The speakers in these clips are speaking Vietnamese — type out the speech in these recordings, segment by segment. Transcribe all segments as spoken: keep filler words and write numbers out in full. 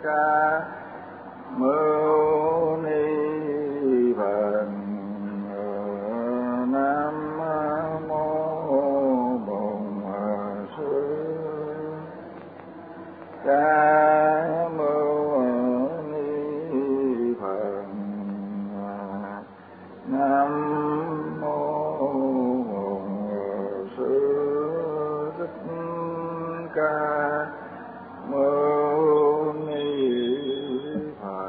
Ca Mâu Ni Phật. Nam mô Bổn Sư Ca Mâu Ni Phật. Nam mô Bổn Sư Thích Ca Mâu Ni Phật.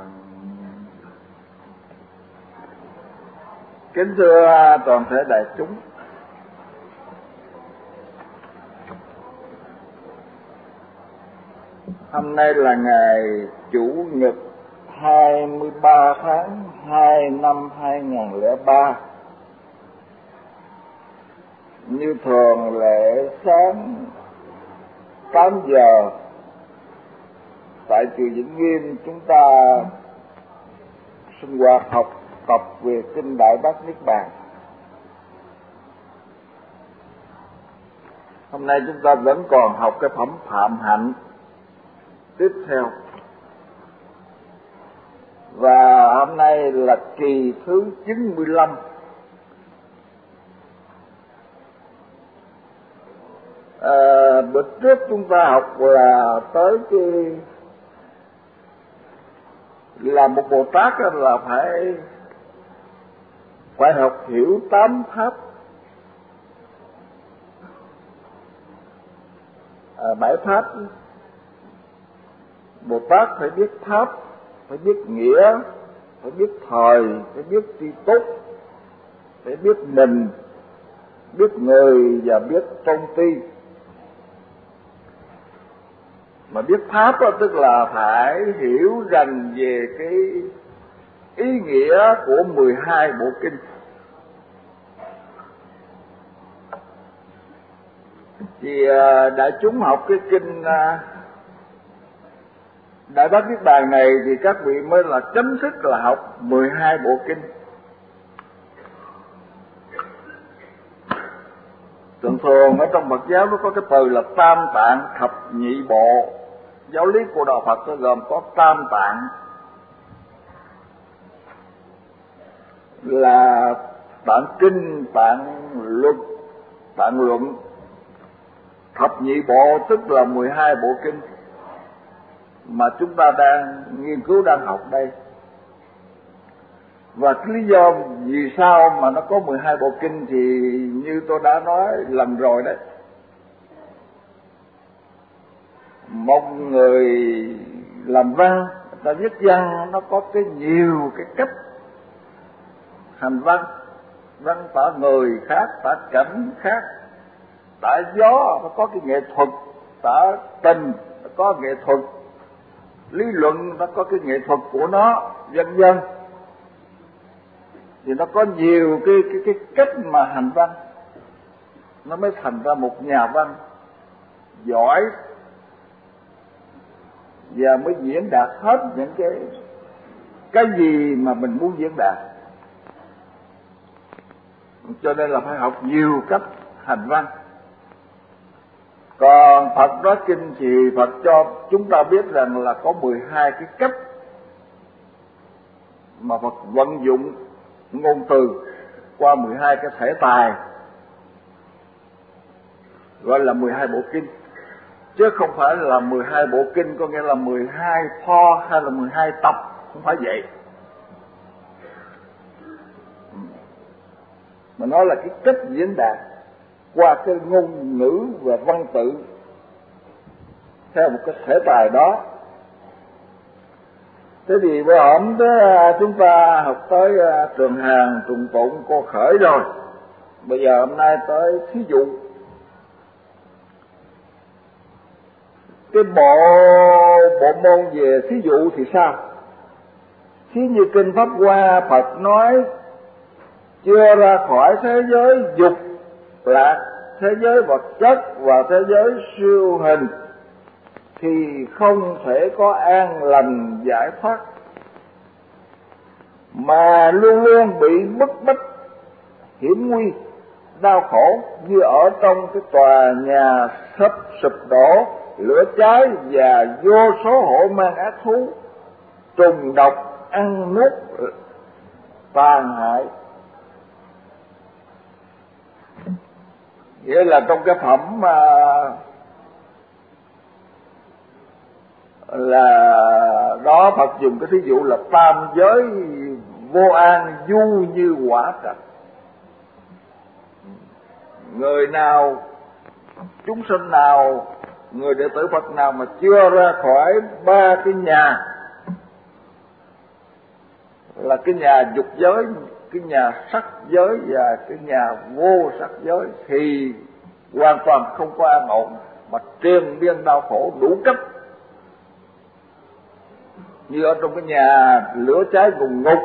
Kính thưa toàn thể đại chúng, hôm nay là ngày Chủ nhật hai mươi ba tháng hai năm hai nghìn lẻ ba. Như thường lệ sáng tám giờ tại chùa Vĩnh Nghiêm chúng ta sinh hoạt học tập về kinh Đại Bát Niết Bàn. Hôm nay chúng ta vẫn còn học cái phẩm Phạm Hạnh tiếp theo, và hôm nay là kỳ thứ chín mươi lăm. À, bữa trước chúng ta học là tới cái là một Bồ Tát là phải phải học hiểu tám pháp, à, bảy pháp. Bồ Tát phải biết pháp, phải biết nghĩa, phải biết thời, phải biết tri túc, phải biết mình, biết người và biết tôn ti. Mà biết pháp đó, tức là phải hiểu rành về cái ý nghĩa của mười hai bộ kinh. Thì đại chúng học cái kinh Đại Bát Niết Bàn này thì các vị mới là chấm dứt là học mười hai bộ kinh. Thường thường ở trong Phật giáo nó có cái từ là tam tạng thập nhị bộ. Giáo lý của đạo Phật nó gồm có tam tạng, là tạng kinh, tạng luật, tạng luận. Thập nhị bộ tức là mười hai bộ kinh mà chúng ta đang nghiên cứu, đang học đây. Và cái lý do vì sao mà nó có mười hai bộ kinh thì như tôi đã nói lần rồi đấy. Một người làm văn, người ta viết văn nó có cái nhiều cái cách hành văn. Văn tả người khác, tả cảnh khác, tả gió nó có cái nghệ thuật, tả tình nó có nghệ thuật, lý luận nó có cái nghệ thuật của nó, vân vân. Thì nó có nhiều cái cái cái cách mà hành văn, nó mới thành ra một nhà văn giỏi và mới diễn đạt hết những cái cái gì mà mình muốn diễn đạt. Cho nên là phải học nhiều cách hành văn. Còn Phật nói kinh thì Phật cho chúng ta biết rằng là có mười hai cái cách mà Phật vận dụng ngôn từ qua mười hai cái thể tài, gọi là mười hai bộ kinh. Chứ không phải là mười hai bộ kinh có nghĩa là mười hai pho hay là mười hai tập, không phải vậy. Mà nó là cái cách diễn đạt qua cái ngôn ngữ và văn tự theo một cái thể tài đó. Thế thì bữa hổm đó chúng ta học tới trường hàng, trùng tụng, cô khởi rồi. Bây giờ hôm nay tới thí dụ. Cái bộ bộ môn về thí dụ thì sao? Thí như kinh Pháp Hoa Phật nói chưa ra khỏi thế giới dục lạc, thế giới vật chất và thế giới siêu hình thì không thể có an lành giải thoát, mà luôn luôn bị bức bách, hiểm nguy, đau khổ như ở trong cái tòa nhà sắp sụp đổ lửa cháy và vô số hộ mang ác thú, trùng độc ăn nuốt tàn hại. Nghĩa là trong cái phẩm mà là đó, Phật dùng cái thí dụ là tam giới vô an du như quả trạch. Người nào, chúng sinh nào, người đệ tử Phật nào mà chưa ra khỏi ba cái nhà, là cái nhà dục giới, cái nhà sắc giới và cái nhà vô sắc giới, thì hoàn toàn không có an ổn, mà triền miên đau khổ đủ cách. Như ở trong cái nhà lửa cháy ngùng ngục,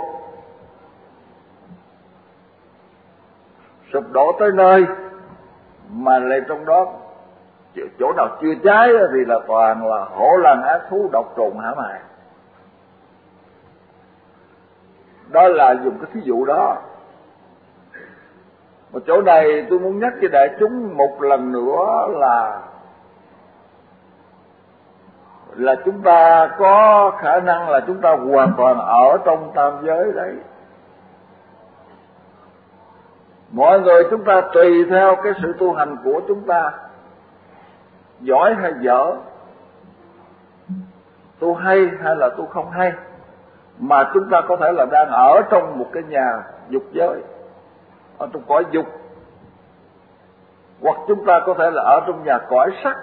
sụp đổ tới nơi, mà lại trong đó chỗ nào chưa cháy thì là toàn là hổ lằn ác thú độc trùng hãm hại. Đó là dùng cái thí dụ đó. Một chỗ này tôi muốn nhắc cho đại chúng một lần nữa là là chúng ta có khả năng là chúng ta hoàn toàn ở trong tam giới đấy. Mọi người chúng ta tùy theo cái sự tu hành của chúng ta, giỏi hay dở, tu hay hay là tu không hay, mà chúng ta có thể là đang ở trong một cái nhà dục giới, ở trong cõi dục, hoặc chúng ta có thể là ở trong nhà cõi sắc,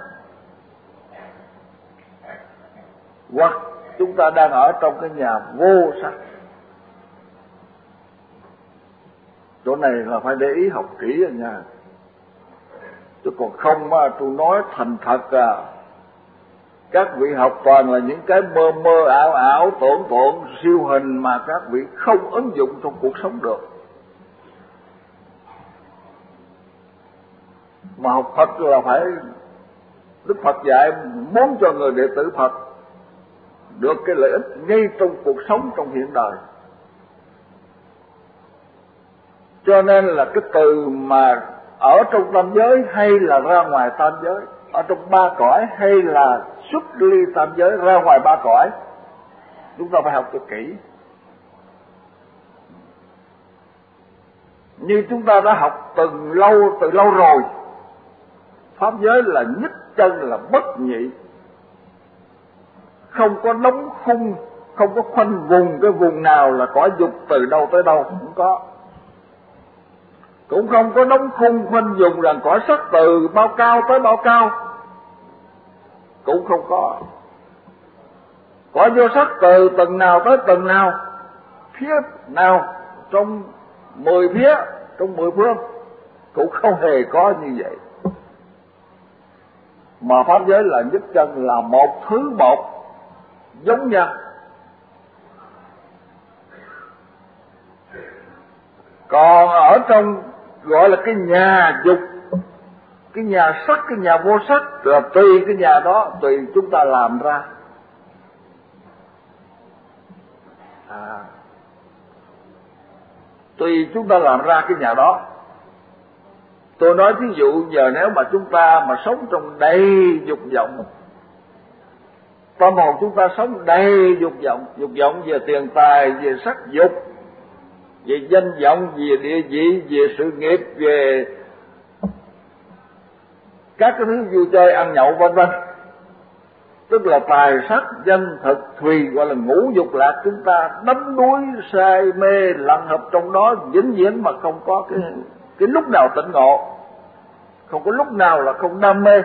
hoặc chúng ta đang ở trong cái nhà vô sắc. Chỗ này là phải để ý học kỹ rồi nha, chứ còn không mà tôi nói thành thật à, các vị học toàn là những cái mơ mơ ảo ảo, tưởng tượng siêu hình mà các vị không ứng dụng trong cuộc sống được. Mà học Phật là phải, Đức Phật dạy muốn cho người đệ tử Phật được cái lợi ích ngay trong cuộc sống trong hiện đời. Cho nên là cái từ mà ở trong tam giới hay là ra ngoài tam giới, ở trong ba cõi hay là xuất ly tam giới ra ngoài ba cõi, chúng ta phải học cho kỹ. Như chúng ta đã học từng lâu từ lâu rồi, pháp giới là nhất chân, là bất nhị, không có đóng khung, không có khoanh vùng cái vùng nào là cõi dục từ đâu tới đâu, không có. Cũng không có đóng khung khoanh vùng rằng cõi sắc từ bao cao tới bao cao, cũng không có. Cõi vô sắc từ tầng nào tới tầng nào, phía nào trong mười phía, trong mười phương, cũng không hề có như vậy. Mà pháp giới là nhất chân, là một thứ một, giống nhau. Còn ở trong gọi là cái nhà dục, cái nhà sắc, cái nhà vô sắc, là tùy cái nhà đó, tùy chúng ta làm ra. À, tùy chúng ta làm ra cái nhà đó. Tôi nói ví dụ giờ nếu mà chúng ta mà sống trong đầy dục vọng, tâm hồn chúng ta sống đầy dục vọng, dục vọng về tiền tài, về sắc dục, về danh vọng, về địa vị, về sự nghiệp, về các cái thứ vui chơi ăn nhậu vân vân, tức là tài sắc danh thực thùy, gọi là ngũ dục lạc, chúng ta đắm đuối say mê lặn hợp trong đó vĩnh viễn mà không có cái cái lúc nào tỉnh ngộ, không có lúc nào là không đam mê.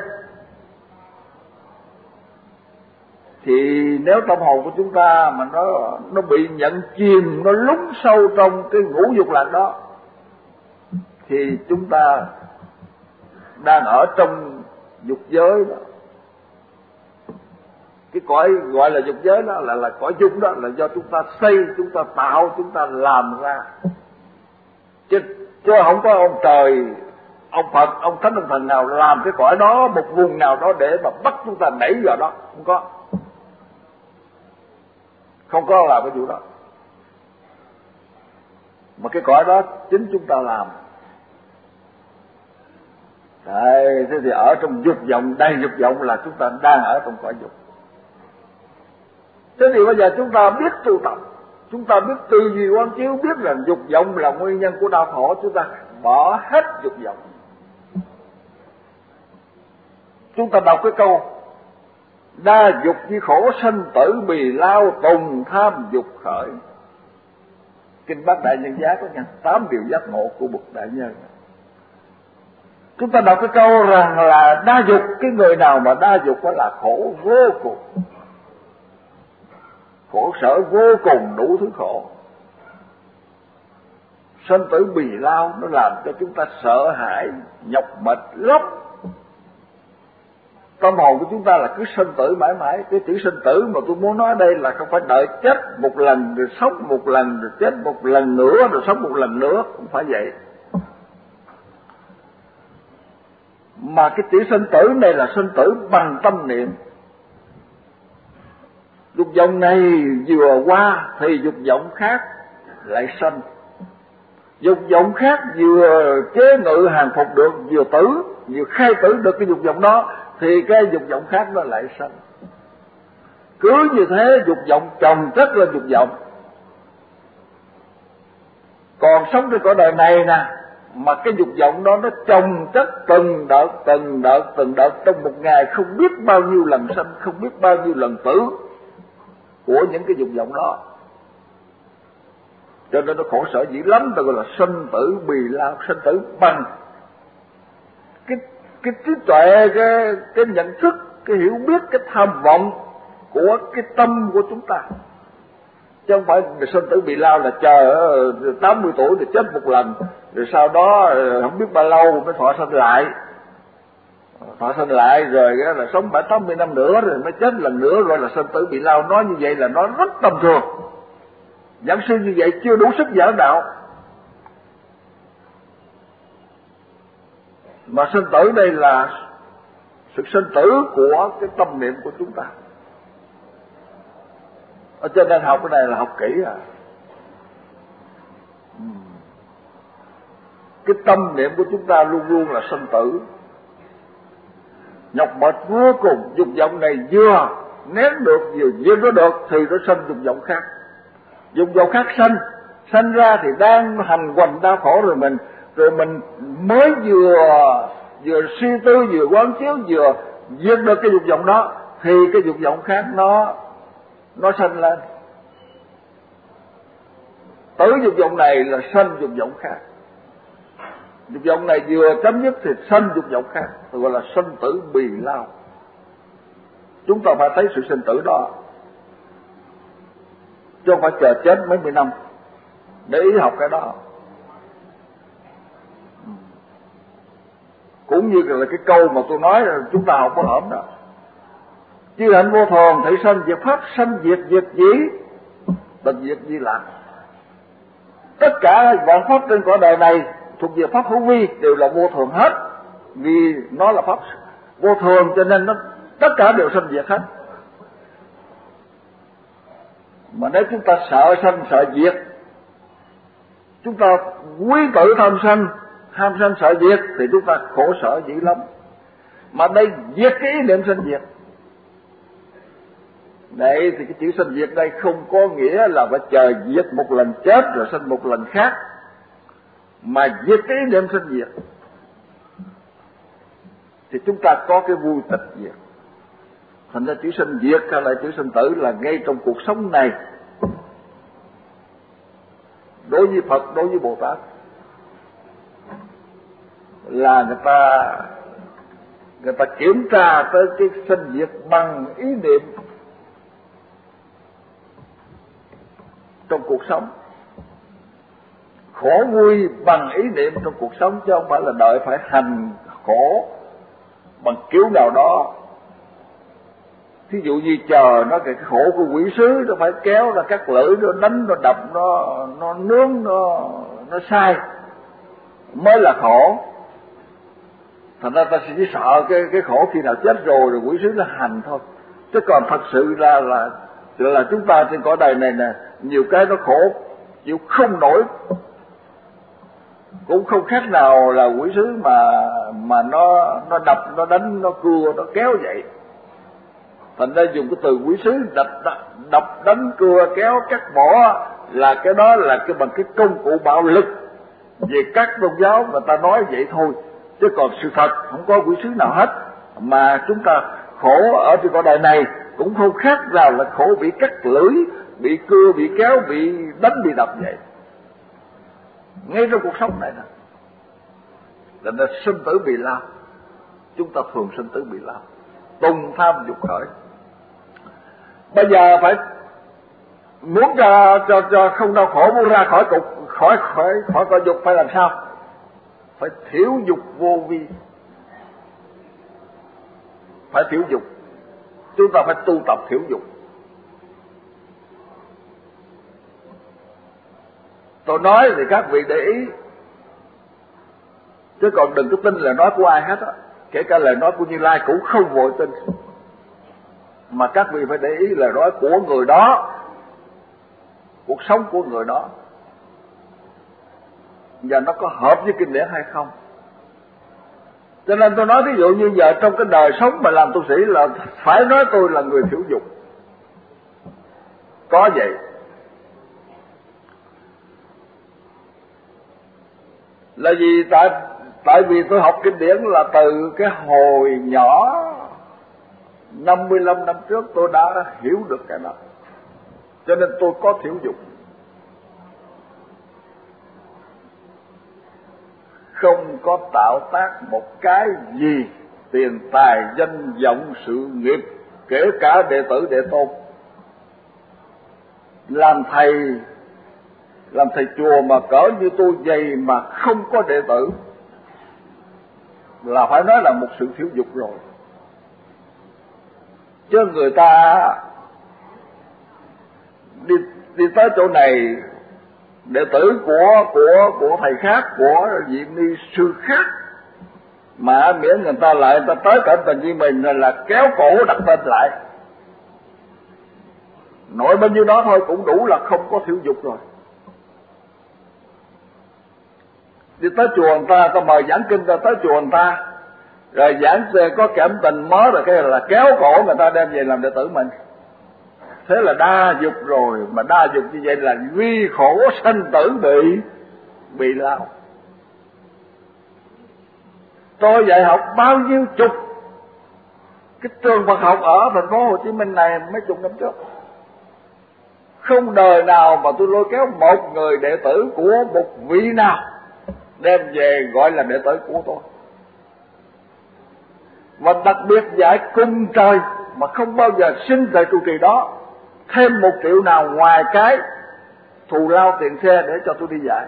Thì nếu tâm hồn của chúng ta mà nó nó bị nhận chìm, nó lún sâu trong cái ngũ dục lạc đó, thì chúng ta đang ở trong dục giới đó. Cái cõi gọi là dục giới đó là là cõi dục, đó là do chúng ta xây, chúng ta tạo, chúng ta làm ra, chứ chứ không có ông trời, ông Phật, ông Thánh, ông Thần nào làm cái cõi đó, một vùng nào đó để mà bắt chúng ta đẩy vào đó, không có. Không có làm cái vụ đó. Mà cái cõi đó chính chúng ta làm. Đấy, thế thì ở trong dục vọng, đầy dục vọng là chúng ta đang ở trong cõi dục. Thế thì bây giờ chúng ta biết tu tập, chúng ta biết tư duy quán chiếu, biết rằng dục vọng là nguyên nhân của đau khổ, chúng ta bỏ hết dục vọng. Chúng ta đọc cái câu đa dục như khổ sanh tử bì lao tùng tham dục khởi. Kinh Bát Đại Nhân Giác có nha, tám điều giác ngộ của bậc đại nhân. Chúng ta đọc cái câu rằng là đa dục, cái người nào mà đa dục đó là khổ vô cùng, khổ sở vô cùng, đủ thứ khổ. Sanh tử bì lao nó làm cho chúng ta sợ hãi, nhọc mệt lắm. Tâm hồn của chúng ta là cứ sinh tử mãi mãi. Cái chữ sinh tử mà tôi muốn nói đây là không phải đợi chết một lần rồi sống một lần rồi chết một lần nữa rồi sống một lần nữa, không phải vậy. Mà cái chữ sinh tử này là sinh tử bằng tâm niệm. Dục vọng này vừa qua thì dục vọng khác lại sanh. Dục vọng khác vừa chế ngự hàng phục được, vừa tử, vừa khai tử được cái dục vọng đó, thì cái dục vọng khác nó lại sanh. Cứ như thế dục vọng chồng chất lên dục vọng. Còn sống trên cõi đời này nè, mà cái dục vọng đó nó chồng chất từng đợt, từng đợt, từng đợt trong một ngày không biết bao nhiêu lần sanh, không biết bao nhiêu lần tử của những cái dục vọng đó. Cho nên nó khổ sở dữ lắm, ta gọi là sinh tử bì lao, sinh tử bằng cái cái trí tuệ, cái cái nhận thức, cái hiểu biết, cái tham vọng của cái tâm của chúng ta. Chứ không phải sinh tử bì lao là chờ tám mươi tuổi thì chết một lần, rồi sau đó không biết bao lâu mới thọ sanh lại. Thọ sanh lại rồi là sống bảy tám mươi năm nữa rồi mới chết lần nữa, gọi là sinh tử bì lao. Nói như vậy là nó rất tầm thường. Giảng sư như vậy chưa đủ sức giảng đạo. Mà sinh tử đây là sự sinh tử của cái tâm niệm của chúng ta. Ở cho nên học cái này là học kỹ à. Cái tâm niệm của chúng ta luôn luôn là sinh tử, nhọc mệt vô cùng. Dục vọng này vừa nén được, vừa dứt nó được thì nó sanh dục vọng khác. Dục vọng khác sanh, sanh ra thì đang hành hoành đau khổ rồi mình, rồi mình mới vừa vừa suy tư, vừa quán chiếu, vừa dứt được cái dục vọng đó, thì cái dục vọng khác nó nó sanh lên. Tử dục vọng này là sanh dục vọng khác. Dục vọng này vừa chấm dứt thì sanh dục vọng khác, gọi là sanh tử bì lao. Chúng ta phải thấy sự sinh tử đó, chứ không phải chờ chết mấy mươi năm để ý học cái đó. Cũng như là cái câu mà tôi nói là chúng ta học có hổm đó: chư hạnh vô thường, thị sanh diệt pháp, sanh diệt diệt dĩ, tịch diệt di lạc. Tất cả vạn pháp trên cõi đời này thuộc về pháp hữu vi đều là vô thường hết, vì nó là pháp vô thường cho nên nó tất cả đều sanh diệt hết. Mà nếu chúng ta sợ sanh sợ diệt, chúng ta quý tử tham sanh, ham sanh sợ diệt thì chúng ta khổ sở dữ lắm. Mà đây diệt cái ý niệm sanh diệt. Đây thì cái chữ sanh diệt đây không có nghĩa là phải chờ diệt một lần chết rồi sanh một lần khác, mà diệt cái ý niệm sanh diệt thì chúng ta có cái vui tịch diệt. Thành ra chữ sanh diệt hay là chữ sanh tử là ngay trong cuộc sống này. Đối với Phật, đối với Bồ Tát là người ta người ta kiểm tra tới cái sanh diệt bằng ý niệm trong cuộc sống, khổ vui bằng ý niệm trong cuộc sống, chứ không phải là đợi phải hành khổ bằng kiểu nào đó. Thí dụ như chờ nó cái khổ của quỷ sứ, nó phải kéo ra cắt lưỡi, nó đánh, nó đập, nó nó nướng, nó nó sai mới là khổ. Thành ra ta chỉ sợ cái cái khổ khi nào chết rồi rồi quỷ sứ nó hành thôi. Chứ còn thật sự ra là là chúng ta trên cõi đời này nè, nhiều cái nó khổ chịu không nổi, cũng không khác nào là quỷ sứ mà mà nó nó đập, nó đánh, nó cưa, nó kéo vậy. Thành ra dùng cái từ quỷ sứ đập, đập, đập đánh, cưa, kéo, cắt bỏ là cái đó là cái bằng cái công cụ bạo lực. Về các tôn giáo người ta nói vậy thôi, chứ còn sự thật không có quỷ sứ nào hết. Mà chúng ta khổ ở trên cõi đời này cũng không khác nào là khổ bị cắt lưỡi, bị cưa, bị kéo, bị đánh, bị đập vậy. Ngay trong cuộc sống này nè, là nó sinh tử bị lao. Chúng ta thường sinh tử bị lao, tùng tham dục khởi. Bây giờ phải muốn cho cho cho không đau khổ, muốn ra khỏi cục, khỏi khỏi khỏi cõi dục phải làm sao? Phải thiểu dục vô vi, phải thiểu dục. Chúng ta phải tu tập thiểu dục. Tôi nói thì các vị để ý, chứ còn đừng có tin lời nói của ai hết á, kể cả lời nói của Như Lai cũng không vội tin. Mà các vị phải để ý lời nói của người đó, cuộc sống của người đó, và nó có hợp với kinh điển hay không. Cho nên tôi nói ví dụ như giờ trong cái đời sống mà làm tu sĩ là phải nói tôi là người thiểu dục, có vậy. Là vì tại tại vì tôi học kinh điển là từ cái hồi nhỏ năm mươi lăm năm trước tôi đã hiểu được cái đó, cho nên tôi có thiểu dục. Không có tạo tác một cái gì tiền tài danh vọng sự nghiệp, kể cả đệ tử đệ tôn. Làm thầy làm thầy chùa mà cỡ như tôi vậy mà không có đệ tử là phải nói là một sự thiếu dục rồi. Chứ người ta đi đi tới chỗ này, đệ tử của của của thầy khác, của vị ni sư khác, mà miễn người ta lại người ta tới cận tình với mình là kéo cổ đặt tên lại, nội bao nhiêu đó thôi cũng đủ là không có thiếu dục rồi. Đi tới chùa người ta, người ta mời giảng kinh, ta tới chùa người ta rồi giảng có cảm tình mới rồi cái là kéo cổ người ta đem về làm đệ tử mình. Thế là đa dục rồi, mà đa dục như vậy là nguy khổ sanh tử bị bị lao. Tôi dạy học bao nhiêu chục cái trường Phật học ở thành phố Hồ Chí Minh này mấy chục năm trước, không đời nào mà tôi lôi kéo một người đệ tử của một vị nào đem về gọi là đệ tử của tôi. Và đặc biệt dạy cung trời mà không bao giờ xin thầy trụ trì đó thêm một triệu nào ngoài cái thù lao tiền xe để cho tôi đi dạy.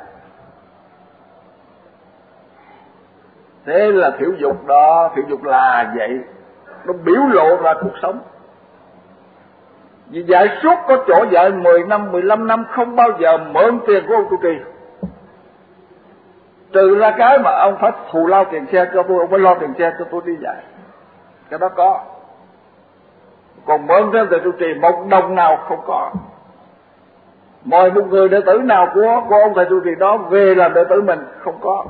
Thế là thiểu dục đó, thiểu dục là vậy, nó biểu lộ ra cuộc sống. Vì dạy suốt có chỗ dạy mười năm, mười lăm năm không bao giờ mượn tiền của ông trụ trì. Trừ ra cái mà ông phải thù lao tiền xe cho tôi, ông phải lo tiền xe cho tôi đi dạy, cái đó có. Còn mượn thêm từ trụ trì một đồng nào không có. Mời một người đệ tử nào của, của ông thầy trụ trì đó về làm đệ tử mình không có.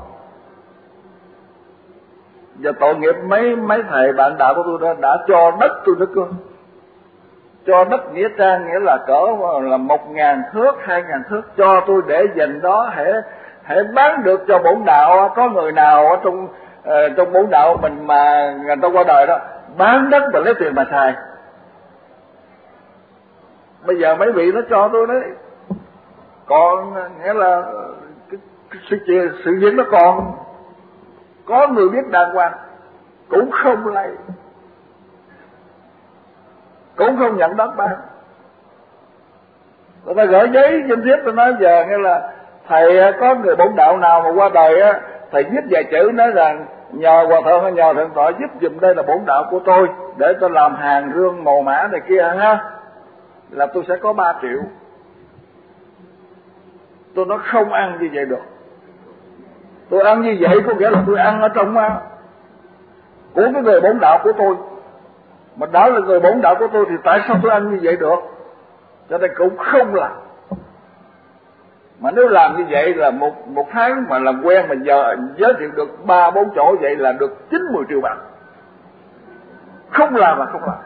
Và tội nghiệp mấy mấy thầy bạn đạo của tôi đã, đã cho đất tôi nữa cơ. Cho đất nghĩa trang, nghĩa là cỡ là một ngàn thước, hai ngàn thước, cho tôi để dành đó, hễ hễ bán được cho bổn đạo. Có người nào ở trong uh, trong bổn đạo mình mà người ta qua đời đó bán đất và lấy tiền mà xài. Bây giờ mấy vị nó cho tôi đấy, còn nghĩa là cái, cái sự sự việc nó còn có người biết đàng hoàng cũng không lấy, cũng không nhận đất bán. Người ta gửi giấy danh thiếp, tôi nói giờ nghĩa là thầy có người bổn đạo nào mà qua đời á, thầy viết vài chữ nói rằng nhờ hòa thượng hay nhờ thượng tọa giúp giùm, đây là bổn đạo của tôi để tôi làm hàng rương màu mã này kia ha, là tôi sẽ có ba triệu. Tôi nói không ăn như vậy được. Tôi ăn như vậy có nghĩa là tôi ăn ở trong của cái người bổn đạo của tôi, mà đó là người bổn đạo của tôi thì tại sao tôi ăn như vậy được? Cho nên cũng không làm. Mà nếu làm như vậy là một một tháng mà làm quen mà giờ giới thiệu được ba bốn chỗ vậy là được chín mươi triệu bạc. Không làm là không làm.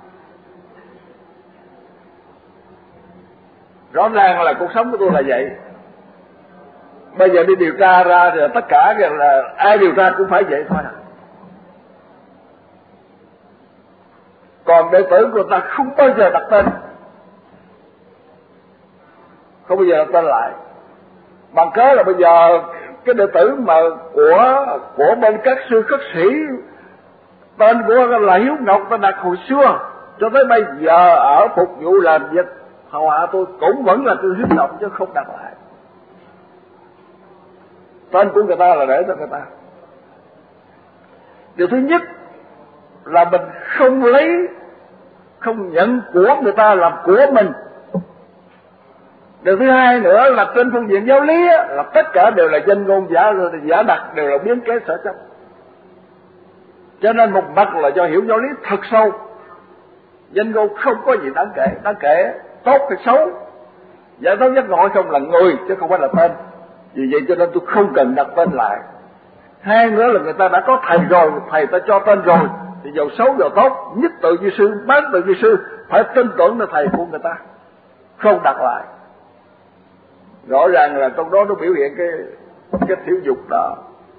Rõ ràng là cuộc sống của tôi là vậy. Bây giờ đi điều tra ra thì tất cả là ai điều tra cũng phải vậy thôi. Còn đệ tử của ta không bao giờ đặt tên, không bao giờ đặt tên lại. Bằng cớ là bây giờ cái đệ tử mà của của bên các sư khất sĩ, tên của là Hiếu Ngọc ta đặt hồi xưa cho tới bây giờ ở phục vụ làm việc hầu hạ tôi cũng vẫn là tôi Hiếu Ngọc chứ không đặt lại. Tên của người ta là để cho người ta. Điều thứ nhất là mình không lấy, không nhận của người ta làm của mình. Điều thứ hai nữa là trên phương diện giáo lý á, là tất cả đều là danh ngôn giả giả đặt, đều là biến kế sở chấp. Cho nên một mặt là do hiểu giáo lý thật sâu, danh ngôn không có gì đáng kể, đáng kể tốt hay xấu, giải thoát giác ngộ không là người chứ không phải là tên. Vì vậy cho nên tôi không cần đặt tên lại. Hai nữa là người ta đã có thầy rồi, thầy ta cho tên rồi, thì dầu xấu dầu tốt, nhất tự vi sư, bán tự vi sư, phải tin tưởng là thầy của người ta, không đặt lại. Rõ ràng là trong đó nó biểu hiện cái cái thiếu dục đó.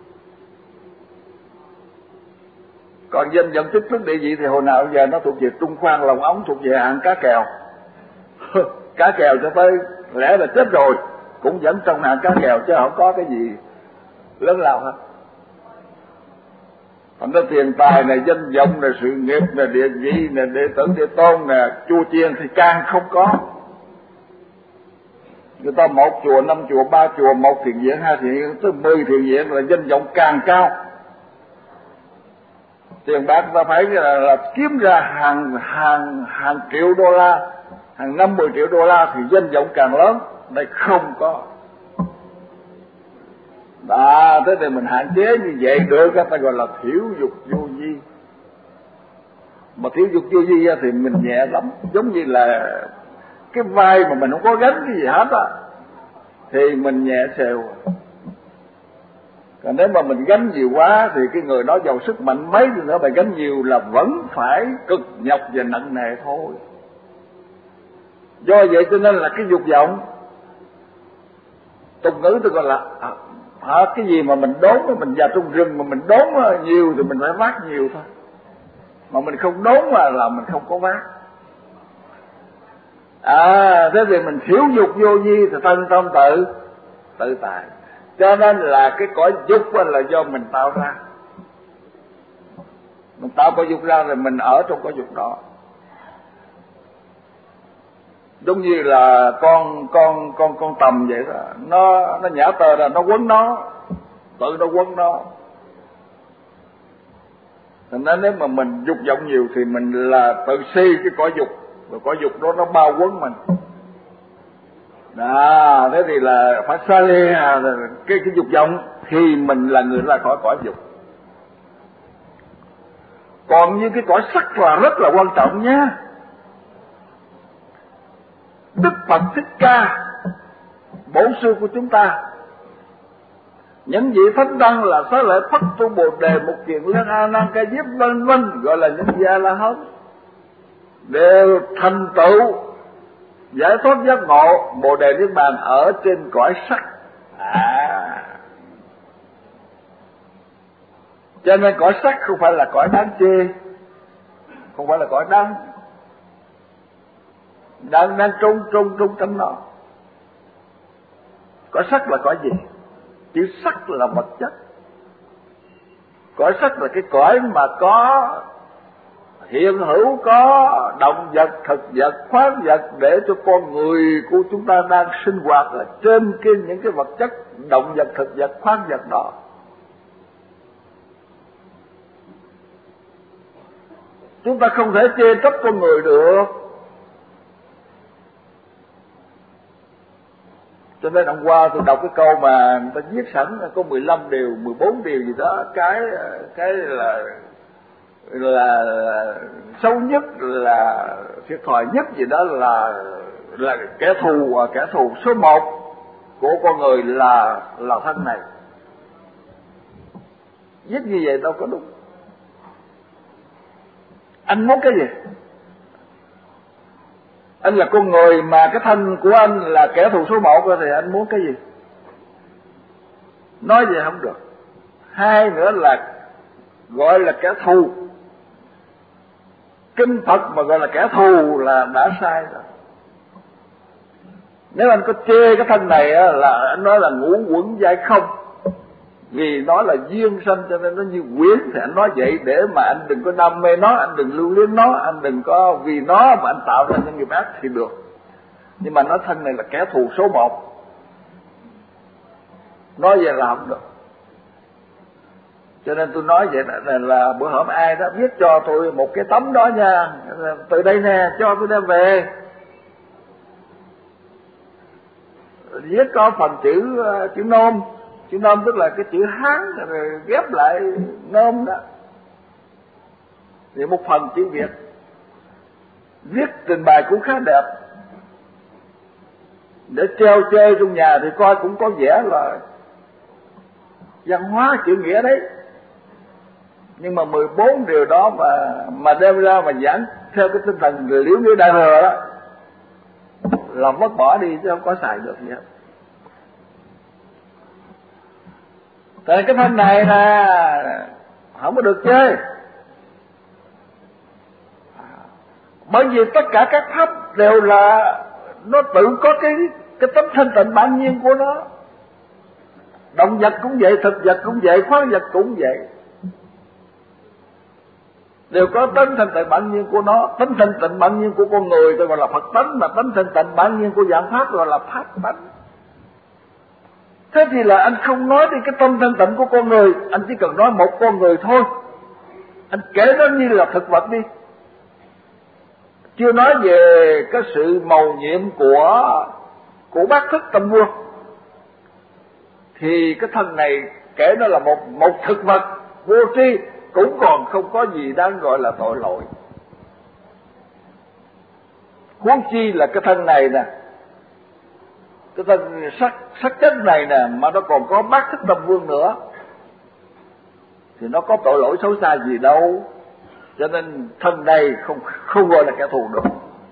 Còn danh vọng chức tước địa vị thì hồi nào giờ nó thuộc về trung khoan lòng ống, thuộc về hạng cá kèo. Cá kèo cho tới lẽ là chết rồi cũng vẫn trong hạng cá kèo chứ không có cái gì lớn lao hết. Thành ra tiền tài này, danh vọng này, sự nghiệp này, địa vị này, đệ tử địa tôn này, chùa chiền thì càng không có. Người ta một chùa, năm chùa, ba chùa, một thiền viện, hai thiền viện, tới mười thiền viện là danh vọng càng cao. Tiền bạc ta phải là, là kiếm ra hàng hàng hàng triệu đô la, hàng năm mười triệu đô la thì danh vọng càng lớn. Đây không có. Đó, thế thì mình hạn chế như vậy được, ta gọi là thiểu dục vô vi. Mà thiểu dục vô vi thì mình nhẹ lắm, giống như là cái vai mà mình không có gánh cái gì hết á, thì mình nhẹ xèo. Còn nếu mà mình gánh nhiều quá thì cái người đó giàu sức mạnh mấy đi nữa, mà gánh nhiều là vẫn phải cực nhọc và nặng nề thôi. Do vậy cho nên là cái dục vọng, tục ngữ tôi gọi là à, à, cái gì mà mình đốn, mình vào trong rừng mà mình đốn nhiều thì mình phải vác nhiều thôi, mà mình không đốn là, là mình không có vác. À, thế thì mình thiếu dục vô vi thì thân tâm tự tự tại. Cho nên là cái cõi dục là do mình tạo ra. Mình tạo cõi dục ra rồi mình ở trong cõi dục đó. Giống như là con con con con tầm vậy đó, nó nó nhả tơ ra, nó quấn nó, tự nó quấn nó. Thành ra nếu mà mình dục vọng nhiều thì mình là tự si cái cõi dục, rồi cõi dục đó nó bao quấn mình. Đó, thế thì là phải xa lê cái cái dục vọng thì mình là người ra khỏi cõi dục. Còn như cái cõi sắc là rất là quan trọng nha. Đức Phật Thích Ca, bổn sư của chúng ta, những vị thánh đăng là xá lợi Phất Tu Bồ Đề, Mục Kiền Liên, A Nan Ca Diếp vân vân, gọi là những vị A La Hán, đều thành tựu giải thoát giác ngộ Bồ Đề Niết Bàn ở trên cõi sắc. À, cho nên cõi sắc không phải là cõi đáng chê, không phải là cõi đáng đang đang trung trung trung tránh nó. Cõi sắc là cõi gì? Chữ sắc là vật chất. Cõi sắc là cái cõi mà có hiện hữu, có động vật, thực vật, khoáng vật, để cho con người của chúng ta đang sinh hoạt ở trên cái những cái vật chất, động vật, thực vật, khoáng vật đó. Chúng ta không thể chê trách con người được. Cho nên hôm qua tôi đọc cái câu mà người ta viết sẵn có mười lăm điều, mười bốn điều gì đó, cái cái là là, là xấu nhất, là thiệt thòi nhất gì đó, là là kẻ thù kẻ thù số một của con người là là thân này. Viết như vậy đâu có đúng. Anh muốn cái gì? Anh là con người mà cái thân của anh là kẻ thù số một rồi thì anh muốn cái gì? Nói vậy không được. Hai nữa là gọi là kẻ thù. Kinh Phật mà gọi là kẻ thù là đã sai rồi. Nếu anh có chê cái thân này á, là anh nói là ngũ quẩn giai không, vì nó là duyên sanh cho nên nó như quyến, thì anh nói vậy để mà anh đừng có đam mê nó, anh đừng lưu luyến nó, anh đừng có vì nó mà anh tạo ra những nghiệp ác thì được. Nhưng mà nói thân này là kẻ thù số một, nói vậy là không được. Cho nên tôi nói vậy là, là, là bữa hổm ai đó viết cho tôi một cái tấm đó nha, từ đây nè, cho tôi đem về. Viết có phần chữ chữ nôm, chữ nôm tức là cái chữ Hán rồi ghép lại nôm đó, thì một phần chữ Việt. Viết trình bày cũng khá đẹp, để treo chơi trong nhà thì coi cũng có vẻ là văn hóa chữ nghĩa đấy. Nhưng mà mười bốn điều đó mà mà đem ra mà giảng theo cái tinh thần liễu nghĩa đại thừa đó là mất bỏ đi chứ không có xài được gì hết. Tại cái thân này là không có được chơi, bởi vì tất cả các pháp đều là nó tự có cái cái tấm thanh tịnh bản nhiên của nó. Động vật cũng vậy, thực vật cũng vậy, khoáng vật cũng vậy, đều có tánh thanh tịnh bản nhiên của nó. Tánh thanh tịnh bản nhiên của con người tôi gọi là Phật tánh, mà tánh thanh tịnh bản nhiên của dạng pháp gọi là pháp tánh. Thế thì là anh không nói đi cái tâm thanh tịnh của con người, anh chỉ cần nói một con người thôi, anh kể nó như là thực vật đi, chưa nói về cái sự mầu nhiệm của của bát thức tâm vua, thì cái thân này kể nó là một một thực vật vô tri cũng còn không có gì đáng gọi là tội lỗi. Huống chi là cái thân này nè, cái thân sắc sắc chất này nè, mà nó còn có bát thức tâm vương nữa, thì nó có tội lỗi xấu xa gì đâu. Cho nên thân này không không gọi là kẻ thù được,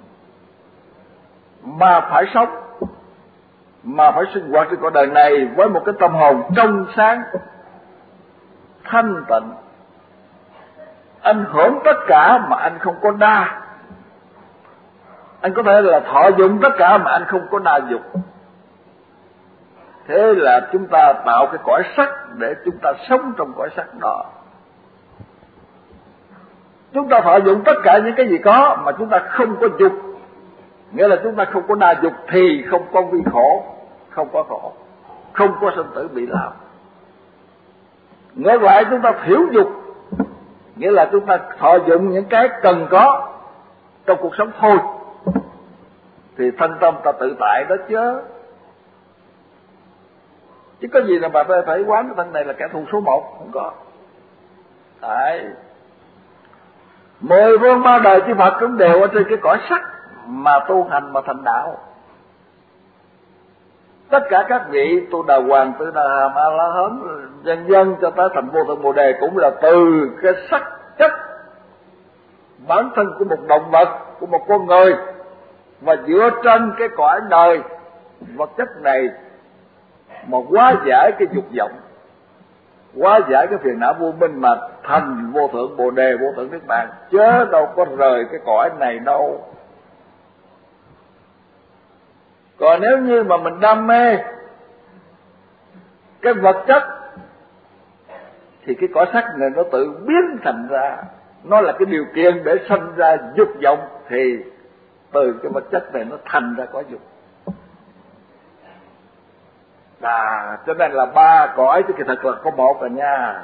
mà phải sống, mà phải sinh hoạt trên cõi đời này với một cái tâm hồn trong sáng thanh tịnh. Anh hưởng tất cả mà anh không có đa, anh có thể là thọ dụng tất cả mà anh không có đa dục. Thế là chúng ta tạo cái cõi sắc để chúng ta sống trong cõi sắc đó. Chúng ta thọ dụng tất cả những cái gì có mà chúng ta không có dục, nghĩa là chúng ta không có đa dục, thì không có vi khổ, không có khổ, không có sinh tử bị làm. Ngược lại chúng ta thiểu dục, nghĩa là chúng ta thọ dụng những cái cần có trong cuộc sống thôi, thì thân tâm ta tự tại đó chứ. Chứ có gì là bà phải quán cái thân này là kẻ thù số một, không có. Đấy. Mười phương ba đời chư Phật cũng đều ở trên cái cõi sắc mà tu hành mà thành đạo. Tất cả các vị tu đà hoàng, tu đà hàm, a la hán, dân dân cho tới thành vô thượng bồ đề cũng là từ cái sắc chất bản thân của một động vật, của một con người, và dựa trên cái cõi đời vật chất này mà hóa giải cái dục vọng, hóa giải cái phiền não vô minh mà thành vô thượng bồ đề, vô thượng niết bàn, chớ đâu có rời cái cõi này đâu. Còn nếu như mà mình đam mê cái vật chất thì cái cõi sắc này nó tự biến thành ra, nó là cái điều kiện để sanh ra dục vọng, thì từ cái vật chất này nó thành ra cõi dục. À, cho nên là ba cõi chứ kỳ thật là có một rồi nha.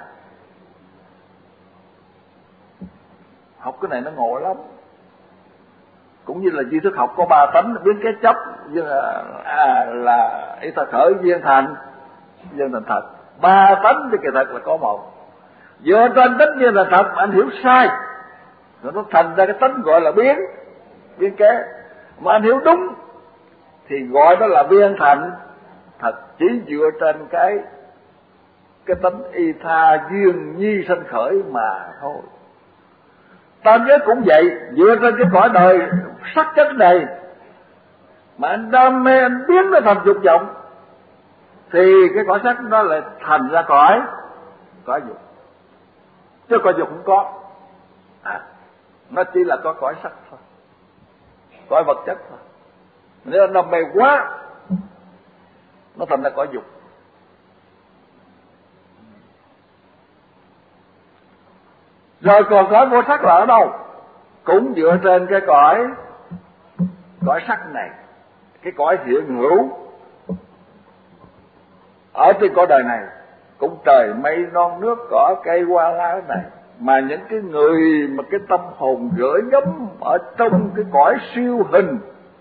Học cái này nó ngộ lắm. Cũng như là duy thức học có ba tánh biến cái chấp, như là, à, là ý thật khởi viên thành, viên thành thật. Ba tánh chứ kỳ thật là có một. Dựa trên tánh viên thành thật anh hiểu sai, rồi nó thành ra cái tánh gọi là biến, biến kế. Mà anh hiểu đúng thì gọi đó là viên thành thật chỉ dựa trên cái cái tánh y tha duyên nhi sanh khởi mà thôi. Tam giới cũng vậy, dựa trên cái cõi đời sắc chất này mà anh đam mê, anh biến nó thành dục vọng, thì cái cõi sắc đó lại thành ra cõi cõi dục, chứ cõi dục không có. À, nó chỉ là có cõi sắc thôi, cõi vật chất thôi. Nếu nó mê quá, nó thành ra cõi dục. Rồi còn cõi vô sắc là ở đâu? Cũng dựa trên cái cõi cõi sắc này, cái cõi hiện hữu ở trên cõi đời này, cũng trời mây non nước cỏ cây hoa lá này. Mà những cái người mà cái tâm hồn gửi gắm ở trong cái cõi siêu hình,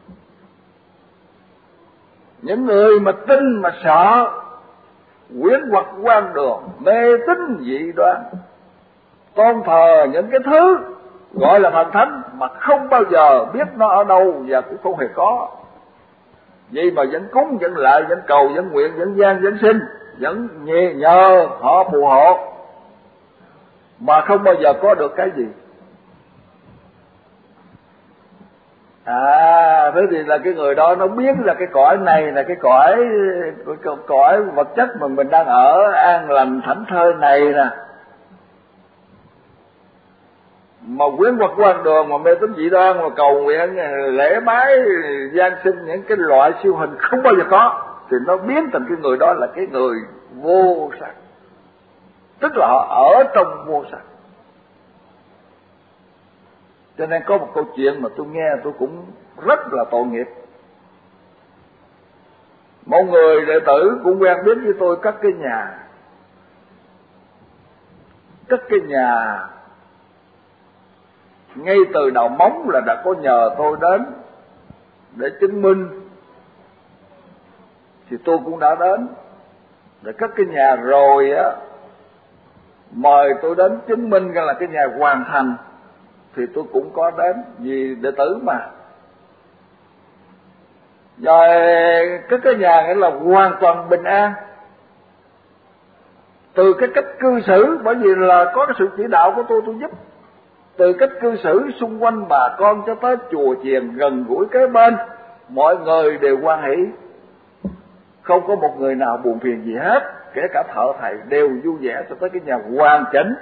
những người mà tin mà sợ, quyến hoặc quan đường, mê tín dị đoan, tôn thờ những cái thứ gọi là thần thánh mà không bao giờ biết nó ở đâu và cũng không hề có. Vậy mà vẫn cúng, vẫn lại, vẫn cầu, vẫn nguyện, vẫn gian, vẫn xin, vẫn nhờ, nhờ họ phù hộ, mà không bao giờ có được cái gì. À, thế thì là cái người đó nó biết là cái cõi này là cái cõi cái cõi vật chất mà mình đang ở an lành thảnh thơi này nè, mà quyến hoặc quan đường, mà mê tín dị đoan, mà cầu nguyện lễ bái gian sinh những cái loại siêu hình không bao giờ có, thì nó biến thành cái người đó là cái người vô sắc, tức là họ ở trong vô sắc. Cho nên có một câu chuyện mà tôi nghe tôi cũng rất là tội nghiệp. Một người đệ tử cũng quen biết với tôi cất cái nhà, cất cái nhà ngay từ đầu móng là đã có nhờ tôi đến để chứng minh, thì tôi cũng đã đến để cất cái nhà rồi á, mời tôi đến chứng minh rằng là cái nhà hoàn thành, thì tôi cũng có đến vì đệ tử mà. Rồi cái cái nhà nghĩa là hoàn toàn bình an, từ cái cách cư xử, bởi vì là có cái sự chỉ đạo của tôi tôi giúp, từ cách cư xử xung quanh bà con cho tới chùa chiền gần gũi kế bên, mọi người đều hoan hỷ, không có một người nào buồn phiền gì hết, kể cả thợ thầy đều vui vẻ cho tới cái nhà hoàn chỉnh.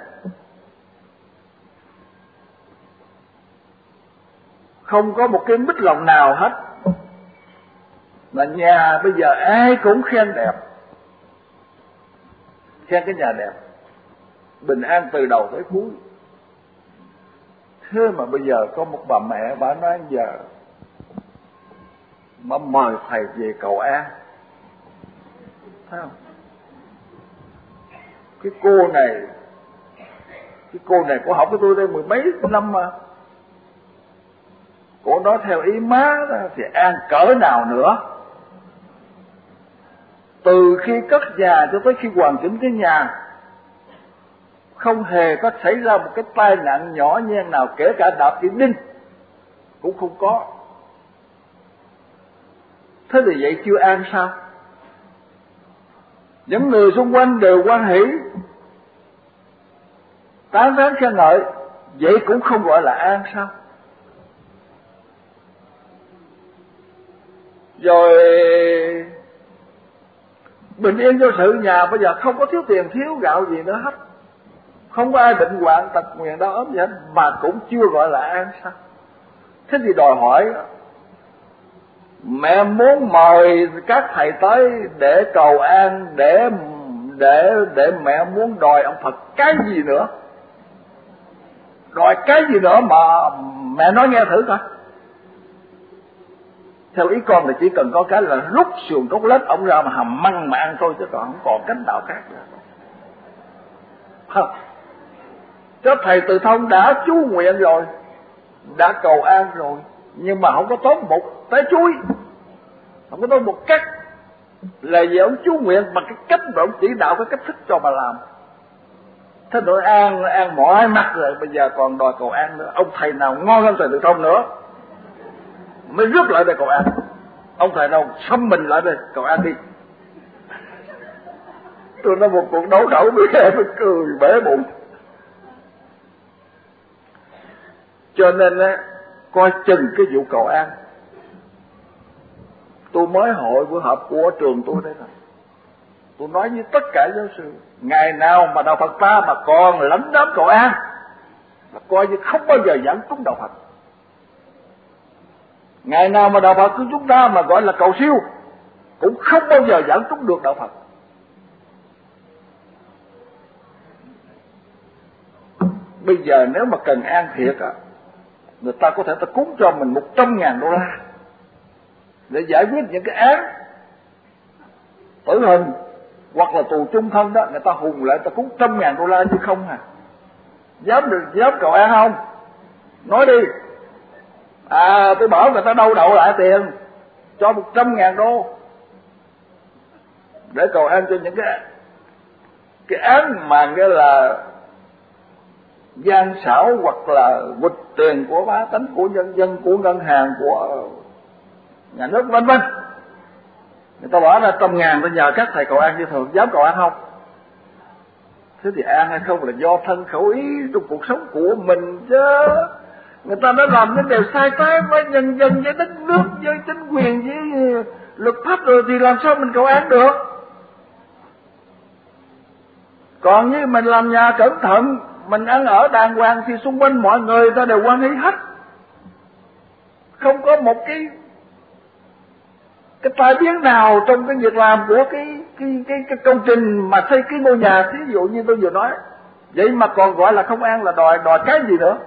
Không có một cái mít lòng nào hết, mà nhà bây giờ ai cũng khen đẹp, khen cái nhà đẹp, bình an từ đầu tới cuối. Thế mà bây giờ có một bà mẹ, bà nói giờ bà mời thầy về cầu an, thấy không? Cái cô này, cái cô này cô học với tôi đây mười mấy năm mà, cô nói theo ý má đó, thì an cỡ nào nữa. Từ khi cất nhà cho tới khi hoàn chỉnh cái nhà, không hề có xảy ra một cái tai nạn nhỏ nhen nào, kể cả đạp cái đinh cũng không có. Thế thì vậy chưa an sao? Những người xung quanh đều hoan hỷ, tán thán khen ngợi, vậy cũng không gọi là an sao? Rồi bình yên vô sự, nhà bây giờ không có thiếu tiền thiếu gạo gì nữa hết, không có ai bệnh hoạn tật nguyền đau ốm gì hết, mà cũng chưa gọi là an sao? Thế thì đòi hỏi mẹ muốn mời các thầy tới để cầu an, để để để mẹ muốn đòi ông Phật cái gì nữa, đòi cái gì nữa mà mẹ nói nghe thử coi. Theo ý con thì chỉ cần có cái là rút sườn cốt lết ông ra mà hầm măng mà ăn thôi, chứ còn không còn cách nào khác nữa. Không, cho thầy Từ Thông đã chú nguyện rồi, đã cầu an rồi, nhưng mà không có tốn một trái chuối, không có tốn một cách, là vì ông chú nguyện bằng cái cách mà ông chỉ đạo, cái cách thức cho bà làm. Thế đội an an mỏi mắt rồi, bây giờ còn đòi cầu an nữa. Ông thầy nào ngon hơn thầy Từ Thông nữa mới rước lại đây cầu an, ông thầy nào xâm mình lại đây cầu an đi. Tôi nói một cuộc đấu đẩu với em mới cười bể bụng. Cho nên á, coi chừng cái vụ cầu an. Tôi mới hội buổi họp của trường tôi đây nè, tôi nói với tất cả giáo sư, ngày nào mà đạo Phật ta mà còn lấn đám cầu an là coi như không bao giờ giảng trúng đạo Phật. Ngày nào mà đạo Phật của chúng ta mà gọi là cầu siêu cũng không bao giờ giảng trúng được đạo Phật. Bây giờ nếu mà cần an thiệt á, người ta có thể ta cúng cho mình một trăm ngàn đô la để giải quyết những cái án tử hình hoặc là tù chung thân đó, người ta hùng lại ta cúng trăm ngàn đô la chứ không à. Dám được dám cầu an không? Nói đi. À tôi bảo người ta đâu đậu lại tiền cho một trăm ngàn đô để cầu an cho những cái cái án mà cái là gian xảo hoặc là quỵt tiền của bá tánh, của nhân dân, của ngân hàng, của nhà nước vân vân. Người ta bỏ ra trăm ngàn để nhờ các thầy cầu an như thường, dám cầu an không? Thế thì an hay không là do thân khẩu ý trong cuộc sống của mình chứ. Người ta đã làm những điều sai trái với nhân dân, với đất nước, với chính quyền, với luật pháp rồi thì làm sao mình cầu an được? Còn như mình làm nhà cẩn thận, mình ăn ở đàng hoàng thì xung quanh mọi người ta đều hoan hỷ hết. Không có một cái cái tai biến nào trong cái việc làm của cái cái cái cái công trình mà xây cái ngôi nhà, thí dụ như tôi vừa nói. Vậy mà còn gọi là không an là đòi đòi cái gì nữa?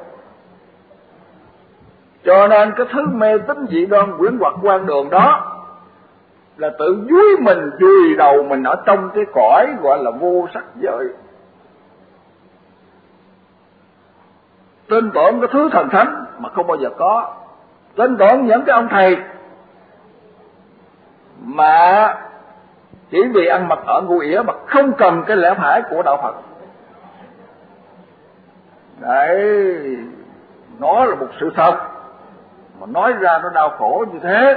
Cho nên cái thứ mê tín dị đoan quyển hoặc quan đường đó là tự dúi mình chùi đầu mình ở trong cái cõi gọi là vô sắc giới. Tin tưởng cái thứ thần thánh mà không bao giờ có. Tin tưởng những cái ông thầy mà chỉ vì ăn mặc ở ngu ỉa mà không cần cái lẽ phải của đạo Phật. Đấy, nó là một sự thật mà nói ra nó đau khổ như thế.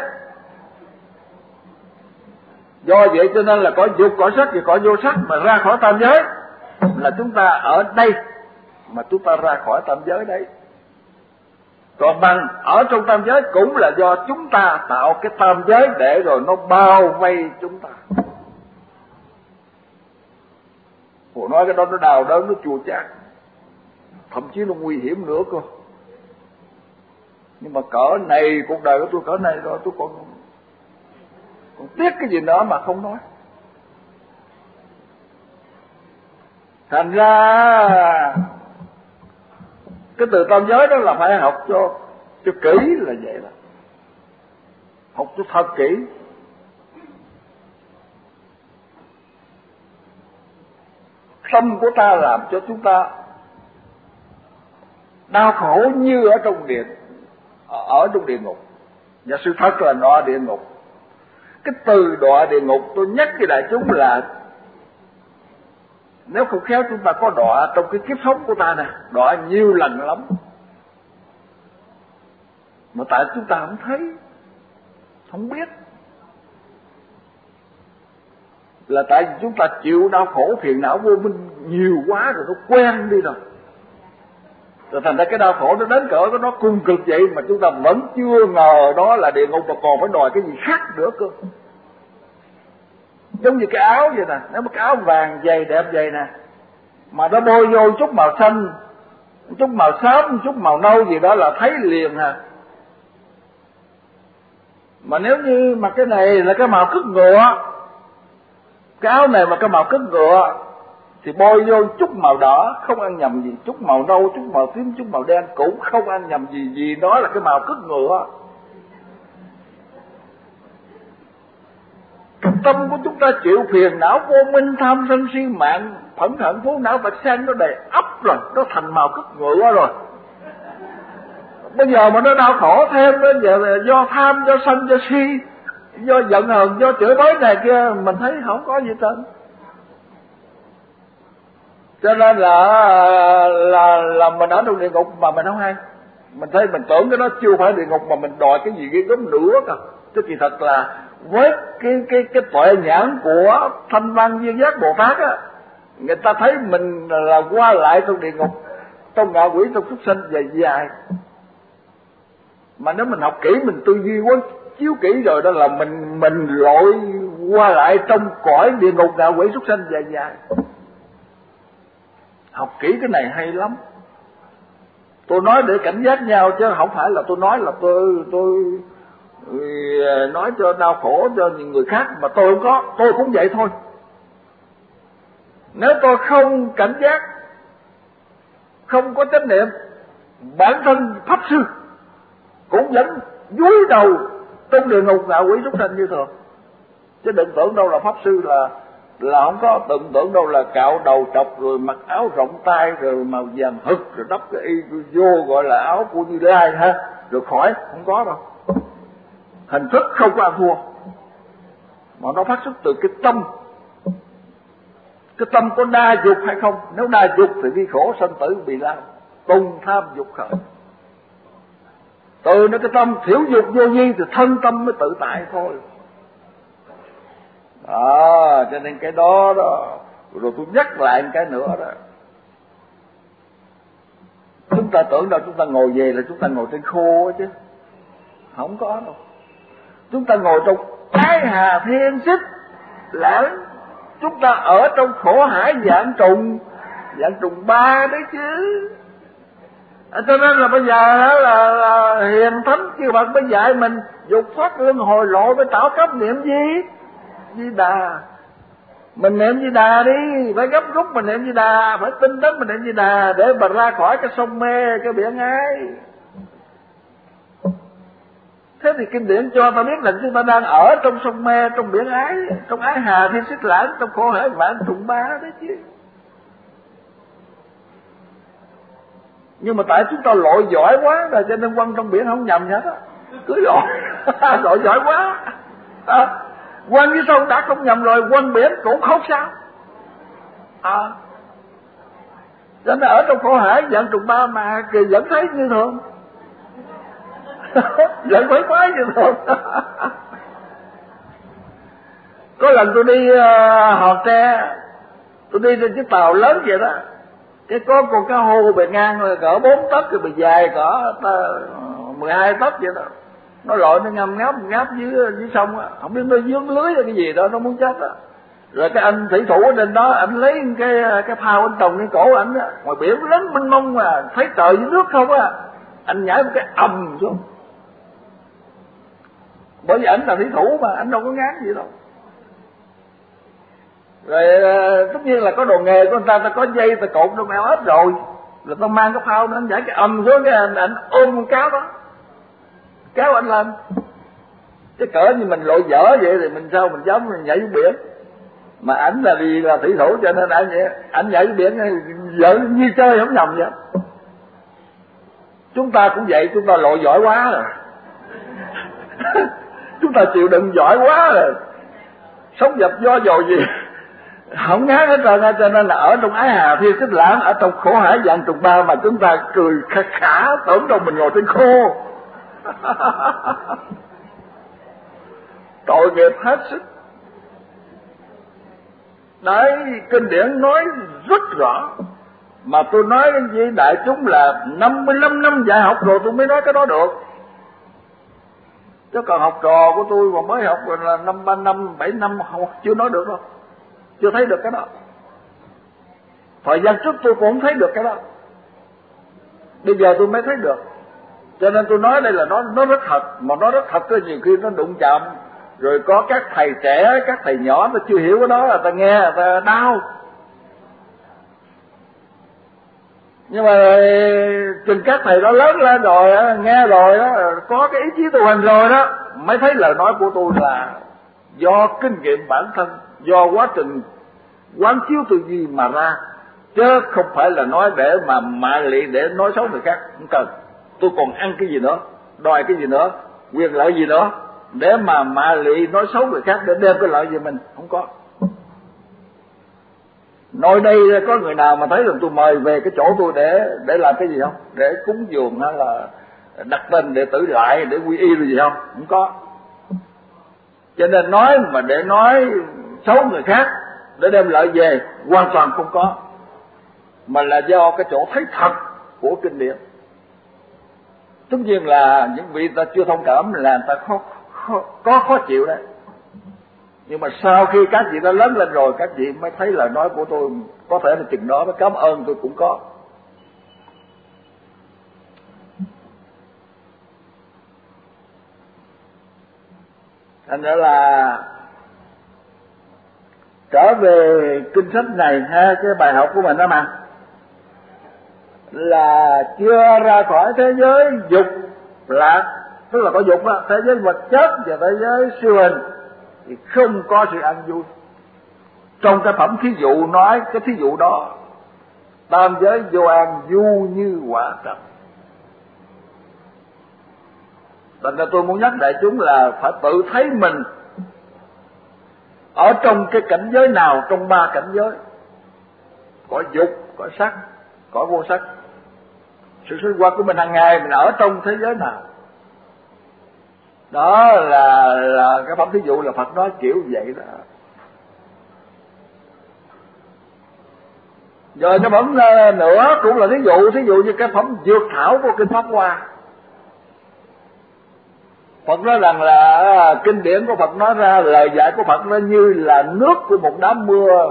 Do vậy cho nên là có dục có sắc và có vô sắc mà ra khỏi tam giới là chúng ta ở đây mà chúng ta ra khỏi tam giới đấy. Còn bằng ở trong tam giới cũng là do chúng ta tạo cái tam giới để rồi nó bao vây chúng ta. Hồ nói cái đó nó đau đớn, nó chua chát, thậm chí nó nguy hiểm nữa cơ. Nhưng mà cỡ này, cuộc đời của tôi cỡ này rồi, tôi còn còn tiếc cái gì nữa mà không nói. Thành ra cái từ tam giới đó là phải học cho cho kỹ là vậy đó. Học cho thật kỹ. Tâm của ta làm cho chúng ta đau khổ như ở trong địa ở trong địa ngục. Và sự thật là đọa địa ngục. Cái từ đọa địa ngục tôi nhắc với đại chúng là nếu không khéo chúng ta có đọa trong cái kiếp sống của ta nè, đọa nhiều lần lắm. Mà tại chúng ta không thấy, không biết. Là tại vì chúng ta chịu đau khổ phiền não vô minh nhiều quá rồi, nó quen đi rồi. Rồi thành ra cái đau khổ nó đến cỡ nó cung cực vậy mà chúng ta vẫn chưa ngờ đó là địa ngục mà còn phải đòi cái gì khác nữa cơ. Giống như cái áo vậy nè, nếu mà cái áo vàng dày đẹp vậy nè, mà nó bôi vô chút màu xanh, chút màu xám, chút màu nâu gì đó là thấy liền à. Mà nếu như mà cái này là cái màu cứt ngựa, cái áo này mà cái màu cứt ngựa thì bôi vô chút màu đỏ không ăn nhầm gì, chút màu nâu, chút màu tím, chút màu đen cũng không ăn nhầm gì, gì đó là cái màu cứt ngựa. Tâm của chúng ta chịu phiền não vô minh, tham sân si mạng, phẫn hận phú não bạch sen nó đầy ắp rồi, nó thành màu cứt ngựa rồi. Bây giờ mà nó đau khổ thêm đến giờ là do tham, do sân, do si, do giận hờn, do chửi bới này kia, mình thấy không có gì trơn. Cho nên là là là mình ở trong địa ngục mà mình không hay. Mình thấy mình tưởng cái đó chưa phải địa ngục mà mình đòi cái gì ghê gớm nữa cơ. Chứ kỳ thật là với cái cái cái tuệ nhãn của Thanh Văn Duyên Giác Bồ Tát á, người ta thấy mình là qua lại trong địa ngục, trong ngạ quỷ, trong súc sanh dài dài. Mà nếu mình học kỹ, mình tư duy quá chiếu kỹ rồi, đó là mình mình lội qua lại trong cõi địa ngục, ngạ quỷ, súc sanh dài dài. Học kỹ cái này hay lắm. Tôi nói để cảnh giác nhau, chứ không phải là tôi nói là tôi tôi nói cho đau khổ cho những người khác, mà tôi không có, tôi cũng vậy thôi. Nếu tôi không cảnh giác, không có chánh niệm, bản thân pháp sư cũng vẫn dúi đầu trong địa ngục ngạ quỷ súc sanh như thường. Chứ đừng tưởng đâu là pháp sư là là không có, đừng tưởng đâu là cạo đầu trọc rồi mặc áo rộng tay rồi màu vàng hực rồi đắp cái y vô gọi là áo của Như Lai ha, rồi khỏi, không có đâu. Hình thức không có ăn thua, mà nó phát xuất từ cái tâm. Cái tâm có đa dục hay không? Nếu đa dục thì đi khổ sanh tử bị lao, tung tham dục khởi. Từ nó cái tâm thiểu dục vô vi thì thân tâm mới tự tại thôi. Đó, cho nên cái đó đó, rồi tôi nhắc lại một cái nữa đó. Chúng ta tưởng đâu chúng ta ngồi về là chúng ta ngồi trên khô chứ, không có đâu. Chúng ta ngồi trong ái hà thiên xích lãng, chúng ta ở trong khổ hải dạng trùng, dạng trùng ba đấy chứ. À, cho nên là bây giờ là, là, là hiền thánh chư Phật mới dạy mình dục thoát luân hồi lộ với tạo cấp niệm gì? Di Đà. Mình niệm Di Đà đi, phải gấp rút mình niệm Di Đà, phải tinh tấn mình niệm Di Đà để mà ra khỏi cái sông mê, cái biển ái. Thế thì kinh điển cho ta biết là chúng ta đang ở trong sông mê, trong biển ái, trong ái hà thiên xích lãng, trong khổ hải vạn trùng ba đấy chứ. Nhưng mà tại chúng ta lội giỏi quá rồi, cho nên quăng trong biển không nhầm hết á, cứ lội lội giỏi quá à, quăng dưới sông đã không nhầm rồi, quăng biển cũng không sao à. Cho nên ở trong khổ hải vạn trùng ba mà thì vẫn thấy như thường vẫn phải khoái như thường. Có lần tôi đi uh, Hòn Tre, tôi đi trên chiếc tàu lớn vậy đó, cái có con cá hô bề ngang cỡ bốn tấc, rồi bề dài cỡ mười hai tấc vậy đó, nó lội nó ngâm ngáp ngáp dưới dưới sông á, không biết nó dướng lưới hay cái gì đó, nó muốn chết á. Rồi cái anh thủy thủ ở trên đó, anh lấy cái cái phao anh trồng lên cổ anh á, ngoài biển lớn mênh mông mà thấy trời dưới nước không á, anh nhảy một cái ầm xuống. Bởi vì ảnh là thủy thủ mà, ảnh đâu có ngán gì đâu. Rồi tất nhiên là có đồ nghề của người ta, ta có dây ta cột trong eo hết rồi, rồi ta mang cái phao nó nhảy cái ầm xuống, cái anh, anh ôm con cáo đó, kéo anh lên. Chứ cỡ như mình lội dở vậy thì mình sao mình dám mình nhảy xuống biển. Mà ảnh là vì là thủy thủ cho nên anh vậy, ảnh nhảy xuống biển vợ như chơi không nhầm vậy. Chúng ta cũng vậy, chúng ta lội giỏi quá rồi. Chúng ta chịu đựng giỏi quá rồi, sống dập do dồi gì không ngán hết trơn, cho nên là ở trong ái hà thiên xích lãng, ở trong khổ hải vạn trùng ba mà chúng ta cười khả khả, tưởng đâu mình ngồi trên khô. Tội nghiệp hết sức. Đấy, kinh điển nói rất rõ, mà tôi nói với đại chúng là năm mươi lăm năm dạy học rồi tôi mới nói cái đó được. Chứ còn học trò của tôi mà mới học là năm ba năm, bảy năm học chưa nói được đâu, chưa thấy được cái đó. Thời gian trước tôi cũng không thấy được cái đó, bây giờ tôi mới thấy được. Cho nên tôi nói đây là nó nó rất thật, mà nó rất thật cái nhiều khi nó đụng chạm, rồi có các thầy trẻ, các thầy nhỏ nó chưa hiểu cái đó là ta nghe là ta đau. Nhưng mà chừng các thầy đó lớn lên rồi, nghe rồi đó, có cái ý chí tu hành rồi đó, mới thấy lời nói của tôi là do kinh nghiệm bản thân, do quá trình quán chiếu tư duy mà ra, chứ không phải là nói để mà mạ lị, để nói xấu người khác. Không cần. Tôi còn ăn cái gì nữa, đòi cái gì nữa, quyền lợi gì nữa để mà mạ lị nói xấu người khác để đem cái lợi về mình, không có. Nơi đây có người nào mà thấy rằng tôi mời về cái chỗ tôi để để làm cái gì không? Để cúng dường hay là đặt tên đệ tử lại để quy y rồi gì không? Không có. Cho nên nói mà để nói xấu người khác, để đem lợi về, hoàn toàn không có, mà là do cái chỗ thấy thật của kinh điển. Tất nhiên là những vị ta chưa thông cảm là ta khó, khó, có khó chịu đấy. Nhưng mà sau khi các vị đã lớn lên rồi, các vị mới thấy lời nói của tôi có thể là chừng đó, mới cảm ơn tôi cũng có. Thành ra là trở về kinh sách này ha, cái bài học của mình đó mà, là chưa ra khỏi thế giới dục lạc, tức là có dục đó, thế giới vật chất và thế giới siêu hình thì không có sự an vui. Trong cái phẩm thí dụ nói cái thí dụ đó, tam giới vô an du như quả trần. Thành ra tôi muốn nhắc đại chúng là phải tự thấy mình ở trong cái cảnh giới nào trong ba cảnh giới, có dục, có sắc, có vô sắc. Sự sinh hoạt của mình hàng ngày mình ở trong thế giới nào, đó là là cái phẩm thí dụ là Phật nói kiểu vậy đó. Rồi cái phẩm nữa cũng là thí dụ, thí dụ như cái phẩm dược thảo của kinh Pháp Hoa. Phật nói rằng là kinh điển của Phật nói ra, lời dạy của Phật nó như là nước của một đám mưa.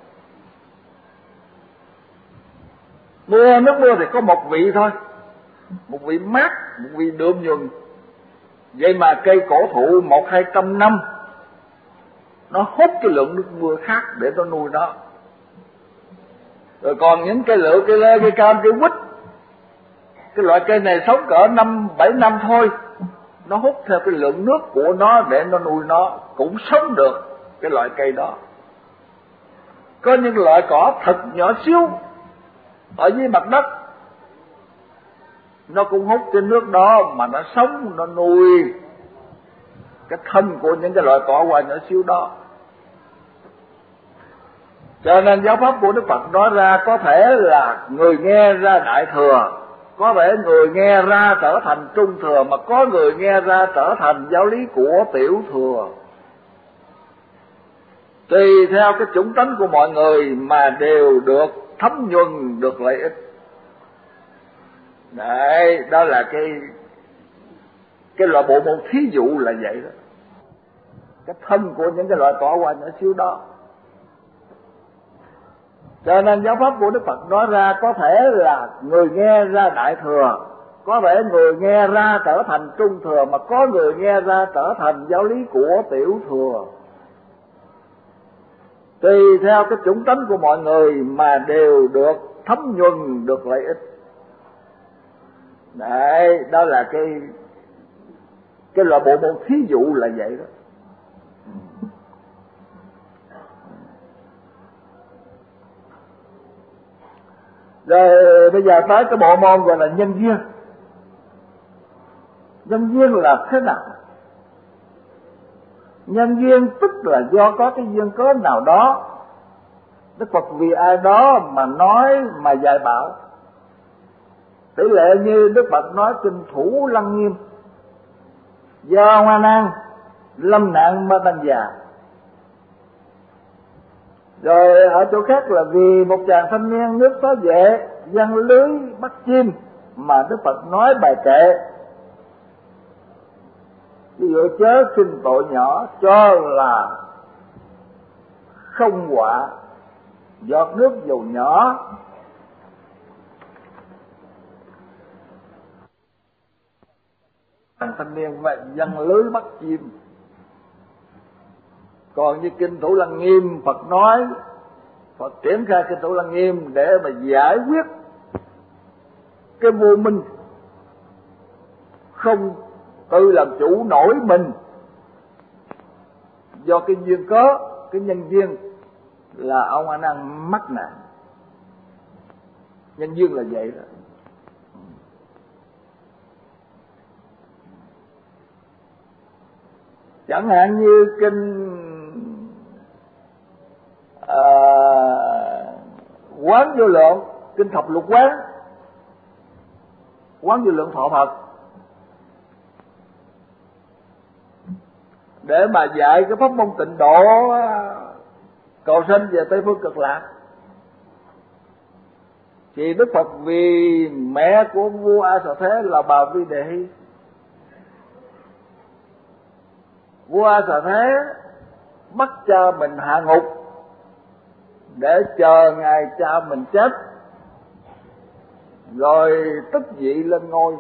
Mưa, nước mưa thì có một vị thôi, một vị mát, một vị đượm nhuần. Vậy mà cây cổ thụ một hai trăm năm nó hút cái lượng nước mưa khác để nó nuôi nó. Rồi còn những cây lựu, cây lê, cây cam, cây quýt, cái loại cây này sống cỡ năm bảy năm thôi, nó hút theo cái lượng nước của nó để nó nuôi nó, cũng sống được cái loại cây đó. Có những loại cỏ thật nhỏ xíu ở dưới mặt đất, nó cũng hút cái nước đó mà nó sống, nó nuôi cái thân của những cái loại cỏ hoài nhỏ xíu đó. Cho nên giáo pháp của Đức Phật nói ra, có thể là người nghe ra đại thừa, có thể người nghe ra trở thành trung thừa, mà có người nghe ra trở thành giáo lý của tiểu thừa. Tùy theo cái chủng tánh của mọi người mà đều được thấm nhuần, được lợi ích. Đấy, đó là cái cái loại bộ môn thí dụ là vậy đó. Cái thân của những cái loại cỏ hoa nhỏ xíu đó. Cho nên giáo pháp của Đức Phật nói ra, có thể là người nghe ra đại thừa, có thể người nghe ra trở thành trung thừa, mà có người nghe ra trở thành giáo lý của tiểu thừa. Tùy theo cái chủng tánh của mọi người mà đều được thấm nhuần, được lợi ích. Đấy, đó là cái cái loại bộ môn thí dụ là vậy đó. Rồi bây giờ tới cái bộ môn gọi là nhân duyên. Nhân duyên là thế nào? Nhân duyên tức là do có cái duyên cớ nào đó, Đức Phật vì ai đó mà nói, mà dạy bảo. Tỷ lệ như Đức Phật nói kinh Thủ Lăng Nghiêm, do Hoa Nan lâm nạn ma tăng già. Rồi ở chỗ khác là vì một chàng thanh niên nước Phá Vệ giăng lưới bắt chim mà Đức Phật nói bài kệ. Ví dụ chớ sinh tội nhỏ cho là không họa, giọt nước dầu nhỏ chàng thanh niên vậy giăng lưới bắt chim. Còn như kinh Thủ Lăng Nghiêm, Phật nói, Phật triển khai kinh Thủ Lăng Nghiêm để mà giải quyết cái vô minh, không tự làm chủ nổi mình, do cái duyên cớ, cái nhân duyên là ông A Nan mắc nạn. Nhân duyên là vậy đó. Chẳng hạn như kinh à, Quán Vô Lượng, kinh Thập Lục Quán, Quán Vô Lượng Thọ Phật, để mà dạy cái pháp môn tịnh độ cầu sanh về Tây Phương Cực Lạc. Thì Đức Phật vì mẹ của vua A Xà Thế là bà Vi Đề Hy. Vua A Xà Thế bắt cha mình hạ ngục để chờ ngày cha mình chết, rồi tức vị lên ngôi.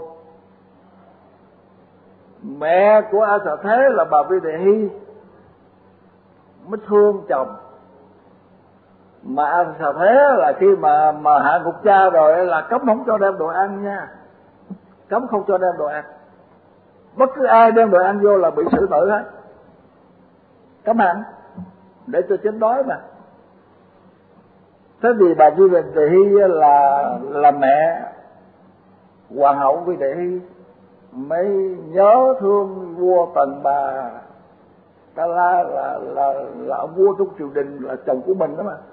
Mẹ của A Xà Thế là bà Vi Đề Hy mới thương chồng. Mà A Xà Thế là khi mà mà hạ ngục cha rồi là cấm không cho đem đồ ăn nha, cấm không cho đem đồ ăn. Bất cứ ai đem đồ ăn vô là bị xử tử hết, cấm ăn để cho chết đói mà. Thế thì bà Vi Đề Hy là là mẹ hoàng hậu Vi Đề Hy mới nhớ thương vua Tần Bà Ta La là là là ông vua trong triều đình, là chồng của mình đó mà,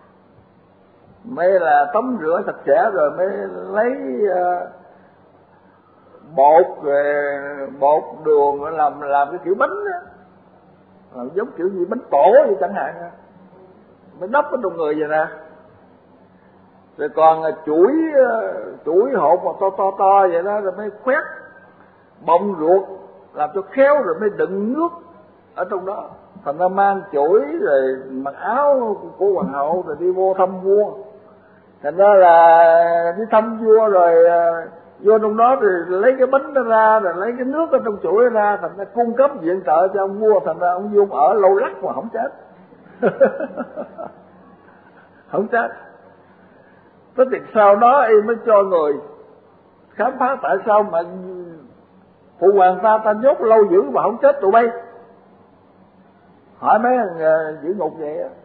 mới là tắm rửa sạch sẽ rồi mới lấy uh, bột rồi bột đường làm làm cái kiểu bánh đó, làm giống kiểu gì bánh tổ vậy chẳng hạn, mới đắp ở trong người vậy nè. Rồi còn chuỗi chuỗi hột mà to to to vậy đó, rồi mới khoét bông ruột làm cho khéo, rồi mới đựng nước ở trong đó. Thành ra mang chuỗi rồi mặc áo của hoàng hậu rồi đi vô thăm vua. Thành ra là đi thăm vua rồi vô trong đó rồi lấy cái bánh đó ra, rồi lấy cái nước ở trong chuỗi ra, thành ra cung cấp viện trợ cho ông vua. Thành ra ông vua ở lâu lắc mà không chết. Không chết. Thế thì sau đó y mới cho người khám phá tại sao mà phụ hoàng ta ta nhốt lâu dữ mà không chết tụi bay. Hỏi mấy giữ ngục vậy á,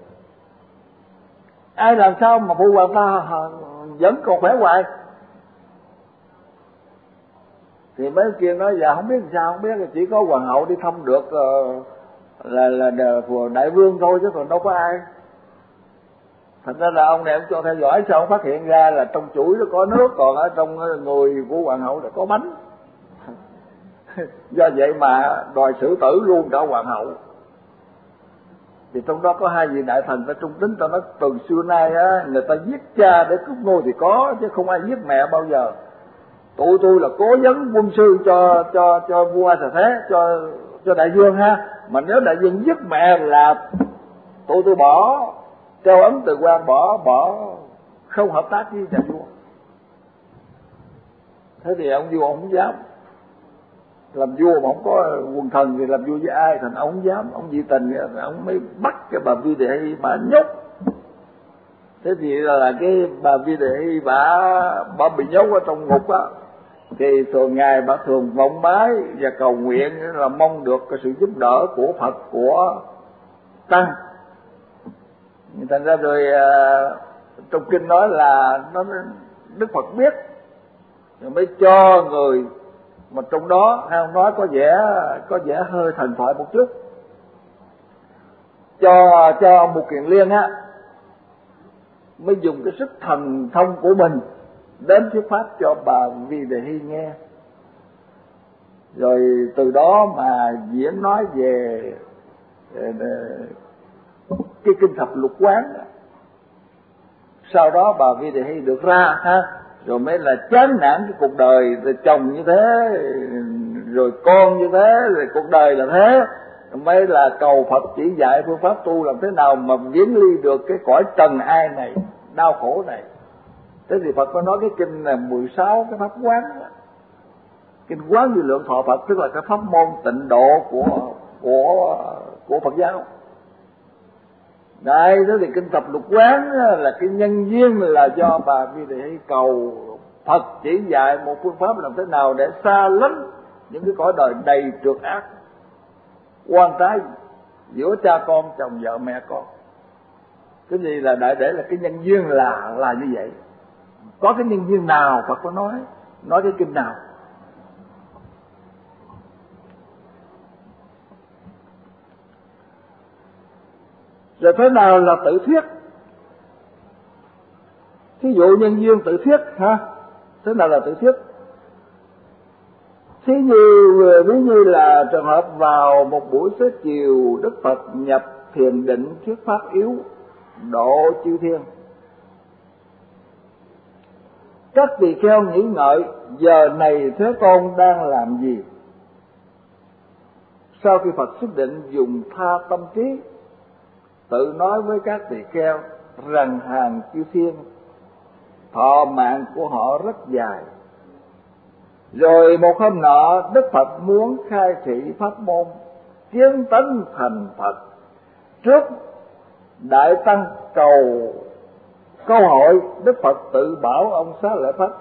ai làm sao mà phụ hoàng ta vẫn còn khỏe hoài? Thì mấy kia nói dạ không biết làm sao, không biết, chỉ có hoàng hậu đi thăm được là là đại vương thôi chứ còn đâu có ai. Thành ra là ông này ông cho theo dõi, sao ông phát hiện ra là trong chuỗi nó có nước, còn ở trong người của hoàng hậu là có bánh. Do vậy mà đòi xử tử luôn cả hoàng hậu. Thì trong đó có hai vị đại thần ở Trung Tính, ta nói từ xưa nay á, người ta giết cha để cướp ngôi thì có, chứ không ai giết mẹ bao giờ. Tụi tôi là cố vấn quân sư cho cho cho vua A Xà Thế, cho cho đại vương ha. Mà nếu đại vương giết mẹ là tụi tôi bỏ treo ấn từ quan, bỏ bỏ không hợp tác với nhà vua. Thế thì ông vua ông không dám. Làm vua mà không có quần thần thì làm vua với ai? Thành ông không dám, ông dị tình, ông mới bắt cái bà Vi Đề Hy bà nhốt. Thế thì là cái bà Vi Đề Hy bà bà bị nhốt ở trong ngục á, thì thường ngày bà thường vọng bái và cầu nguyện là mong được cái sự giúp đỡ của Phật, của tăng. Thành ra rồi trong kinh nói là nó Đức Phật biết rồi mới cho người, mà trong đó hay nói có vẻ có vẻ hơi thần thoại một chút, cho cho ông Mục Kiền Liên á mới dùng cái sức thần thông của mình đến thuyết pháp cho bà Vi Đề Hy nghe, rồi từ đó mà diễn nói về cái kinh thập lục quán. Sau đó bà Vi Đề Hy được ra ha, rồi mới là chán nản cái cuộc đời, rồi chồng như thế, rồi con như thế, rồi cuộc đời là thế, mới là cầu Phật chỉ dạy phương pháp tu làm thế nào mà viễn ly được cái cõi trần ai này, đau khổ này. Thế thì Phật có nói cái kinh là mười sáu cái pháp quán đó. Kinh Quán Vô Lượng Thọ Phật tức là cái pháp môn tịnh độ của của của Phật giáo. Đây, thế thì kinh thập lục quán là cái nhân duyên là do bà Vi Đề Hy cầu Phật chỉ dạy một phương pháp làm thế nào để xa lánh những cái cõi đời đầy trược ác, oan trái giữa cha con, chồng vợ, mẹ con. Cái gì là đại để là cái nhân duyên là là như vậy. Có cái nhân duyên nào Phật có nói, nói cái kinh nào. Rồi thế nào là tự thuyết? Thí dụ nhân duyên tự thuyết ha, thế nào là tự thuyết? Thí như ví như là trường hợp vào một buổi xế chiều, Đức Phật nhập thiền định thuyết pháp yếu độ chư thiên. Các tỳ kheo nghĩ ngợi giờ này Thế Tôn đang làm gì. Sau khi Phật xuất định dùng tha tâm trí tự nói với các tỳ kheo rằng hàng chư thiên thọ mạng của họ rất dài. Rồi một hôm nọ Đức Phật muốn khai thị pháp môn kiến tánh thành Phật. Trước Đại Tăng cầu câu hỏi, Đức Phật tự bảo ông Xá Lợi Phất: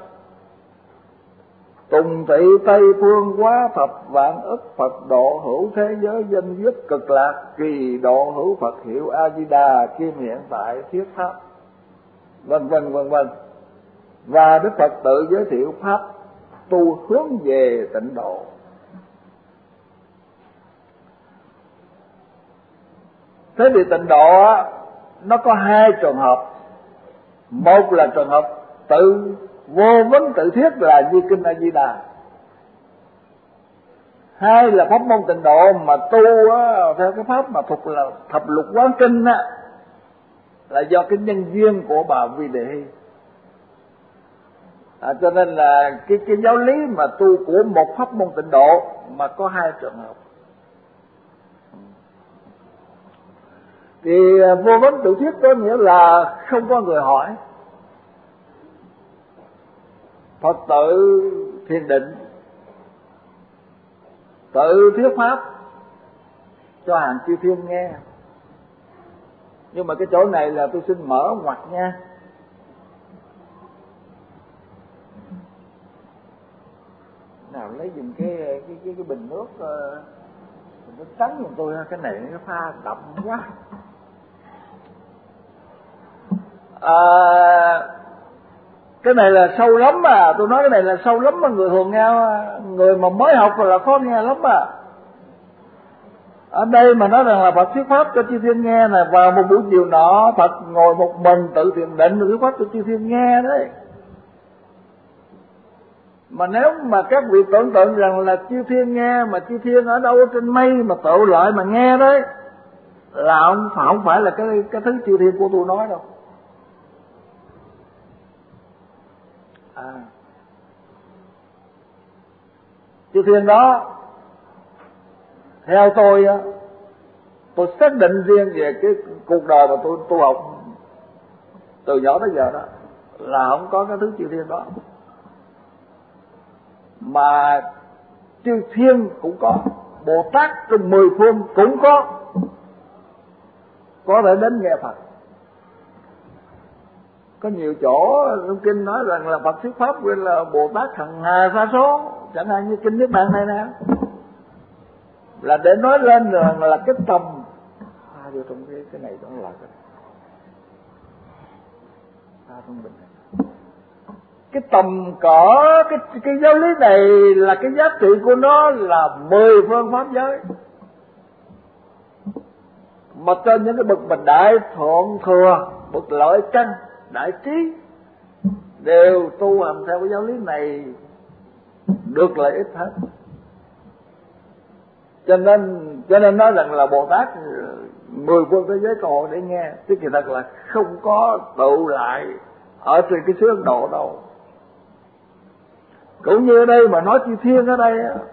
Tùng thị Tây phương quá thập vạn ức Phật độ hữu thế giới danh viết cực lạc, kỳ độ hữu Phật hiệu A Di Đà kim hiện tại thuyết pháp, vân vân vân vân. Và Đức Phật tự giới thiệu pháp tu hướng về tịnh độ. Thế thì tịnh độ á, nó có hai trường hợp. Một là trường hợp tự vô vấn tự thuyết là như kinh A Di Đà. Hai là pháp môn tịnh độ mà tu á, theo cái pháp mà thuộc là thập lục quán kinh á, là do cái nhân duyên của bà Vi Đề Hy. À, cho nên là cái cái giáo lý mà tu của một pháp môn tịnh độ mà có hai trường hợp. Thì vô vấn tự thuyết có nghĩa là không có người hỏi, Phật tự thiền định, tự thuyết pháp cho hàng chư thiên nghe. Nhưng mà cái chỗ này là tôi xin mở ngoặt nha. Nào lấy dùm cái cái cái, cái bình nước bình nước trắng giùm tôi, cái này nó pha đậm quá. À, cái này là sâu lắm mà, tôi nói cái này là sâu lắm mà người thường nghe, người mà mới học là khó nghe lắm mà. Ở đây mà nói rằng là Phật thuyết pháp cho chư thiên nghe này, vào một buổi chiều nọ Phật ngồi một mình tự thiền định thuyết pháp cho chư thiên nghe đấy. Mà nếu mà các vị tưởng tượng rằng là chư thiên nghe, mà chư thiên ở đâu trên mây mà tụ lại mà nghe đấy, là không, không phải là cái cái thứ chư thiên của tôi nói đâu. À, chư thiên đó theo tôi á, tôi xác định riêng về cái cuộc đời mà tôi tu học từ nhỏ tới giờ đó là không có cái thứ chư thiên đó. Mà chư thiên cũng có, Bồ Tát trong mười phương cũng có có thể đến nghe Phật. Có nhiều chỗ trong kinh nói rằng là Phật thuyết pháp gọi là Bồ Tát hằng hà sa số, chẳng hạn như kinh Niết Bàn này nè, là để nói lên rằng là cái tầm à, vô trong cái cái này đó là cái à, trong bình này. Cái tầm cỡ cái cái giáo lý này là cái giá trị của nó là mười phương pháp giới, mà trên những cái bậc mà đại thượng thừa, bậc lợi căn, đại trí đều tu hành theo cái giáo lý này được lợi ích hết. Cho nên cho nên nói rằng là Bồ Tát mười phương thế giới cơ hội để nghe, chứ kỳ thật là không có tụ lại ở trên cái xứ Ấn Độ đâu. Cũng như ở đây mà nói chư thiên ở đây á,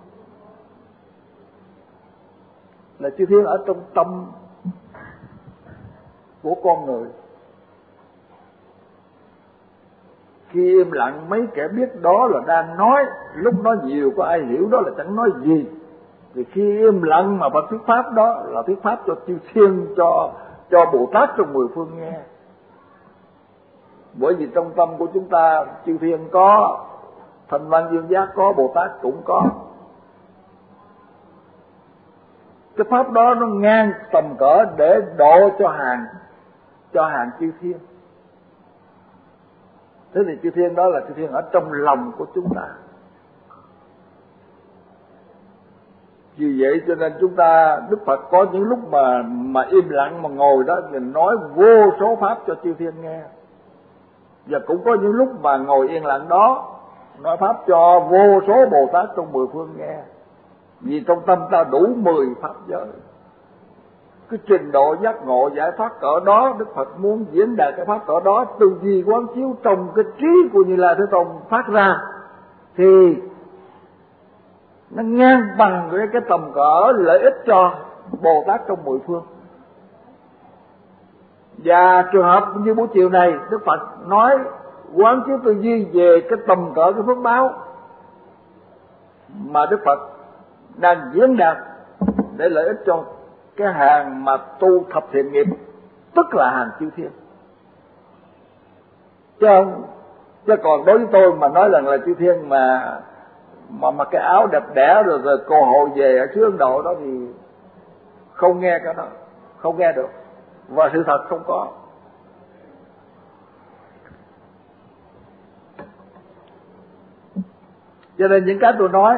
là chư thiên ở trong tâm của con người. Khi im lặng mấy kẻ biết đó là đang nói, lúc nói nhiều có ai hiểu đó là chẳng nói gì. Thì khi im lặng mà Phật thuyết pháp đó là thuyết pháp cho chư thiên, cho cho Bồ Tát trong mười phương nghe. Bởi vì trong tâm của chúng ta chư thiên có, Thanh Văn Dương Giác có, Bồ Tát cũng có. Cái pháp đó nó ngang tầm cỡ để độ cho hàng cho hàng chư thiên. Thế thì chư thiên đó là chư thiên ở trong lòng của chúng ta. Vì vậy cho nên chúng ta, Đức Phật có những lúc mà mà im lặng mà ngồi đó thì nói vô số pháp cho chư thiên nghe. Và cũng có những lúc mà ngồi yên lặng đó nói pháp cho vô số Bồ Tát trong mười phương nghe. Vì trong tâm ta đủ mười pháp giới. Cái trình độ giác ngộ giải thoát cỡ đó, Đức Phật muốn diễn đạt cái pháp cỡ đó, tư duy quán chiếu trong cái trí của Như Lai Thế Tôn phát ra, thì nó ngang bằng với cái tầm cỡ lợi ích cho Bồ Tát trong mười phương. Và trường hợp như buổi chiều này, Đức Phật nói quán chiếu tư duy về cái tầm cỡ cái phước báo mà Đức Phật đang diễn đạt để lợi ích cho cái hàng mà tu thập thiện nghiệp, tức là hàng chư thiên. Chứ không, chứ còn đối với tôi mà nói rằng là chư thiên mà mà mặc cái áo đẹp đẽ rồi rồi cô hộ về ở xứ Ấn Độ đó thì không nghe cái đó, không nghe được, và sự thật không có. Cho nên những cái tôi nói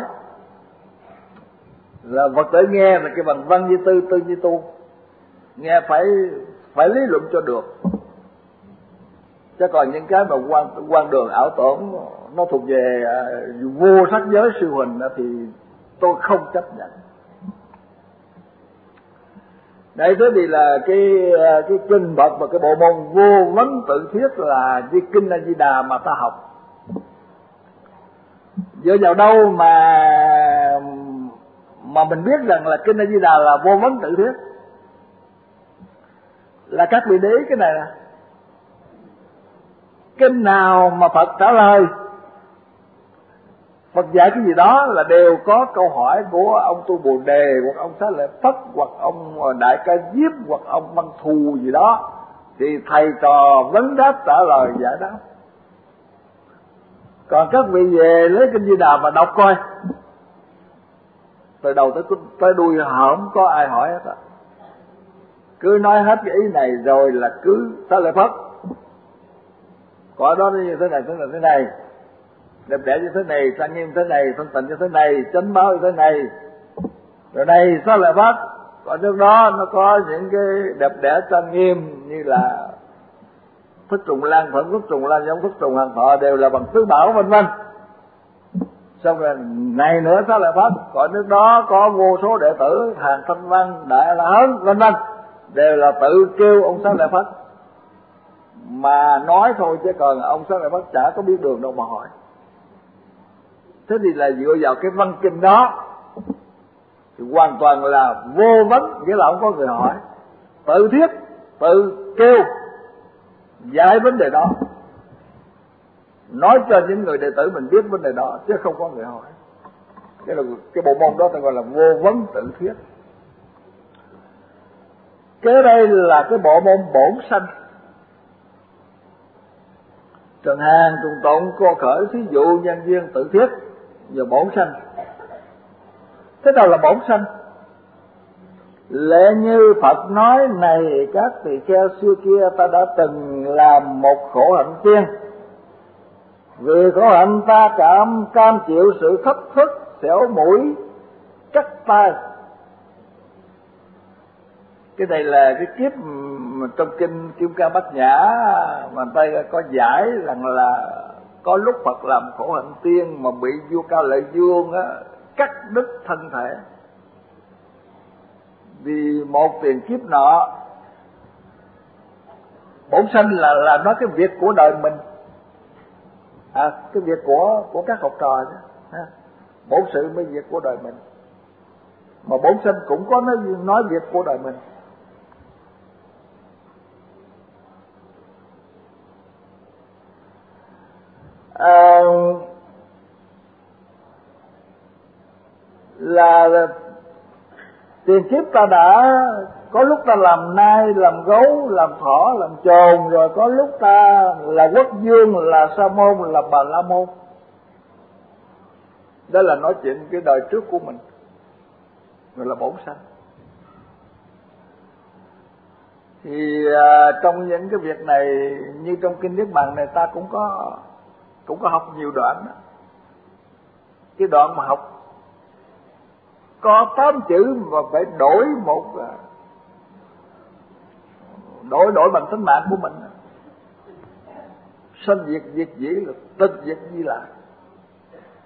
là Phật tử nghe là cái bằng văn như tư, tư như tu, nghe phải phải lý luận cho được. Chứ còn những cái mà quan quan đường ảo tưởng nó thuộc về uh, vô sắc giới siêu hình thì tôi không chấp nhận. Đây thế thì là cái cái kinh Phật và cái bộ môn vô vấn tự thuyết là cái kinh A Di Đà mà ta học. Dựa vào đâu mà mà mình biết rằng là kinh A Di Đà là vô vấn tự thuyết? Là các vị để ý cái này nè. Kinh nào mà Phật trả lời, Phật dạy cái gì đó là đều có câu hỏi của ông Tu Bồ Đề, hoặc ông Xá Lợi Phất, hoặc ông Đại Ca Diếp, hoặc ông Văn Thù gì đó, thì thầy trò vấn đáp trả lời giải đáp. Còn các vị về lấy kinh Di Đà mà đọc coi, từ đầu tới tới đuôi không có ai hỏi hết á, cứ nói hết cái ý này rồi là cứ Xá Lợi Phất có đó như thế này, thế này, thế này, đẹp đẽ như thế này, trang nghiêm như thế này, thanh tịnh như thế này, chánh báo như thế này. Rồi này Xá Lợi Phất, còn trước đó nó có những cái đẹp đẽ trang nghiêm như là Thức Trùng Lan Phận, Thức Trùng Lan Giống, Thức Trùng Hàng Thọ đều là bằng tứ bảo vân vân. Xong rồi này nữa Xá Lợi Phất, còn trước đó có vô số đệ tử Hàng Thanh Văn, Đại La Hán vân vân, đều là tự kêu ông Xá Lợi Phất mà nói thôi, chứ còn ông Xá Lợi Phất chả có biết đường đâu mà hỏi. Thế thì là dựa vào cái văn kinh đó thì hoàn toàn là vô vấn, nghĩa là không có người hỏi, tự thuyết, tự kêu giải vấn đề đó, nói cho những người đệ tử mình biết vấn đề đó, chứ không có người hỏi. Cái là cái bộ môn đó ta gọi là vô vấn tự thuyết. Kế đây là cái bộ môn bổn sanh. Trần Hàn, Trùng Tụng, Cô Khởi, thí dụ, nhân duyên, tự thuyết và bổn sanh. Thế nào là bổn sanh? Lẽ như Phật nói, này các tỳ kheo, xưa kia ta đã từng làm một khổ hạnh tiên. Vì khổ hạnh ta cảm cam chịu sự thách thức, xẻo mũi, cắt tay. Cái này là cái kiếp trong kinh Kim Cang Bát Nhã mà ta có giải rằng là có lúc Phật làm khổ hạnh tiên mà bị vua Cao Lợi Vương á cắt đứt thân thể vì một tiền kiếp nọ. Bổn sanh là là nói cái việc của đời mình, à, cái việc của của các học trò đó, ha. Bổn sự mới việc của đời mình, mà bổn sanh cũng có nói nói việc của đời mình. À, là, là tiền kiếp ta đã có lúc ta làm nai, làm gấu, làm thỏ, làm chồn, rồi có lúc ta là quốc vương, là sa môn, là bà la môn. Đó là nói chuyện cái đời trước của mình, gọi là bổn sanh. Thì à, trong những cái việc này như trong kinh Niết Bàn này ta cũng có cũng có học nhiều đoạn đó. Cái đoạn mà học có tám chữ và phải đổi một đổi đổi bằng tính mạng của mình. Sanh diệt diệt dĩ là tịch diệt Di Lạc.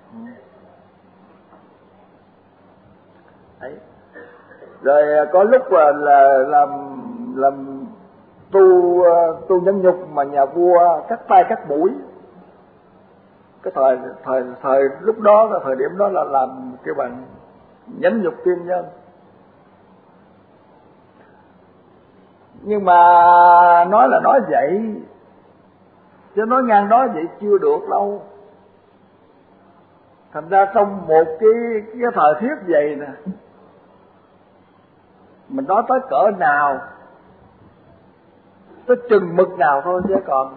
Đấy. Rồi có lúc là, là làm làm tu tu nhẫn nhục mà nhà vua cắt tay cắt mũi. Cái thời thời thời lúc đó là thời điểm đó là làm cái bằng nhẫn nhục tiên nhân. Nhưng mà nói là nói vậy, chứ nói ngang đó vậy chưa được đâu. Thành ra trong một cái cái thời thiết vậy nè, mình nói tới cỡ nào, tới chừng mực nào thôi, chứ còn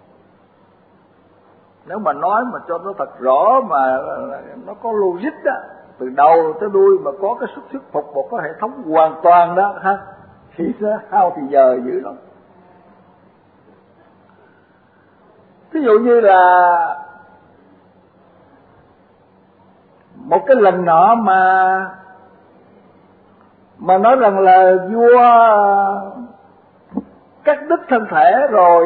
nếu mà nói mà cho nó thật rõ mà nó có logic đó, từ đầu tới đuôi mà có cái sức thuyết phục, một cái hệ thống hoàn toàn đó ha, thì nó hao thì giờ dữ lắm. Ví dụ như là một cái lần nọ mà mà nói rằng là vua cắt đứt thân thể rồi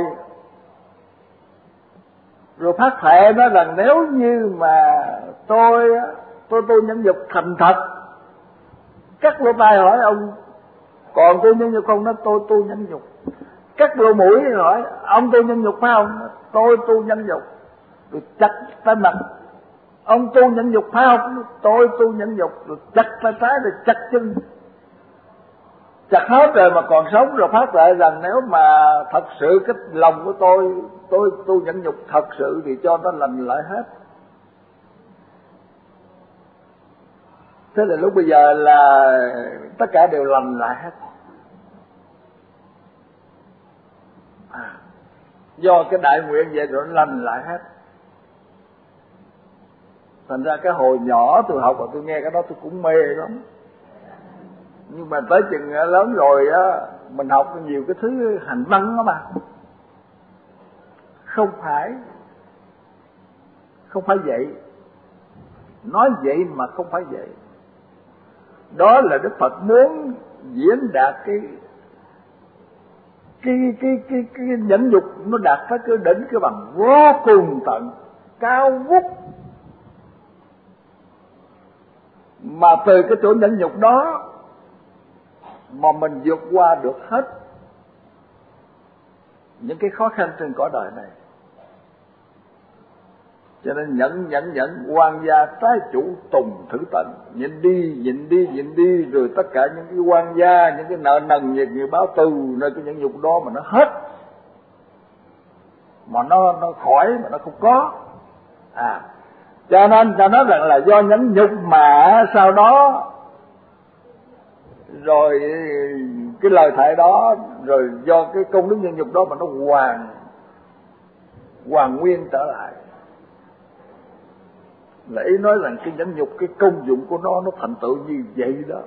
rồi phát thệ nói rằng nếu như mà tôi tôi tôi nhẫn nhục thành thật, cắt lỗ tai hỏi ông còn tôi nhẫn nhục không, nó tôi tôi nhẫn nhục. Cắt lỗ mũi hỏi ông tôi nhẫn nhục phải không, tôi tôi nhẫn nhục. Rồi chặt tay mặt ông tu nhẫn nhục phải không, tôi tu nhẫn nhục. Rồi chặt tay trái rồi chặt chân, chặt hết rồi mà còn sống, rồi phát lại rằng nếu mà thật sự cái lòng của tôi tôi tu nhẫn nhục thật sự thì cho nó lành lại hết. Thế là lúc bây giờ là tất cả đều lành lại hết. À, do cái đại nguyện vậy rồi nó lành lại hết. Thành ra cái hồi nhỏ tôi học và tôi nghe cái đó tôi cũng mê lắm. Nhưng mà tới chừng lớn rồi á, mình học nhiều cái thứ hành văn đó mà. Không phải Không phải vậy. Nói vậy mà không phải vậy. Đó là Đức Phật muốn diễn đạt cái Cái cái cái cái nhẫn nhục nó đạt tới cái đỉnh, cái bằng vô cùng tận, cao vút. Mà từ cái chỗ nhẫn nhục đó mà mình vượt qua được hết những cái khó khăn trên cõi đời này. Cho nên nhẫn nhẫn nhẫn quan gia trái chủ tùng thử tận, nhịn đi nhịn đi nhịn đi, rồi tất cả những cái quan gia, những cái nợ nần, những người báo tù, nơi cái nhẫn nhục đó mà nó hết, mà nó nó khỏi, mà nó không có. À, cho nên ta nói rằng là do nhẫn nhục mà sau đó rồi cái lời thệ đó, rồi do cái công đức nhẫn nhục đó mà nó hoàn hoàn nguyên trở lại. Là ý nói rằng cái nhẫn nhục, cái công dụng của nó nó thành tựu như vậy đó.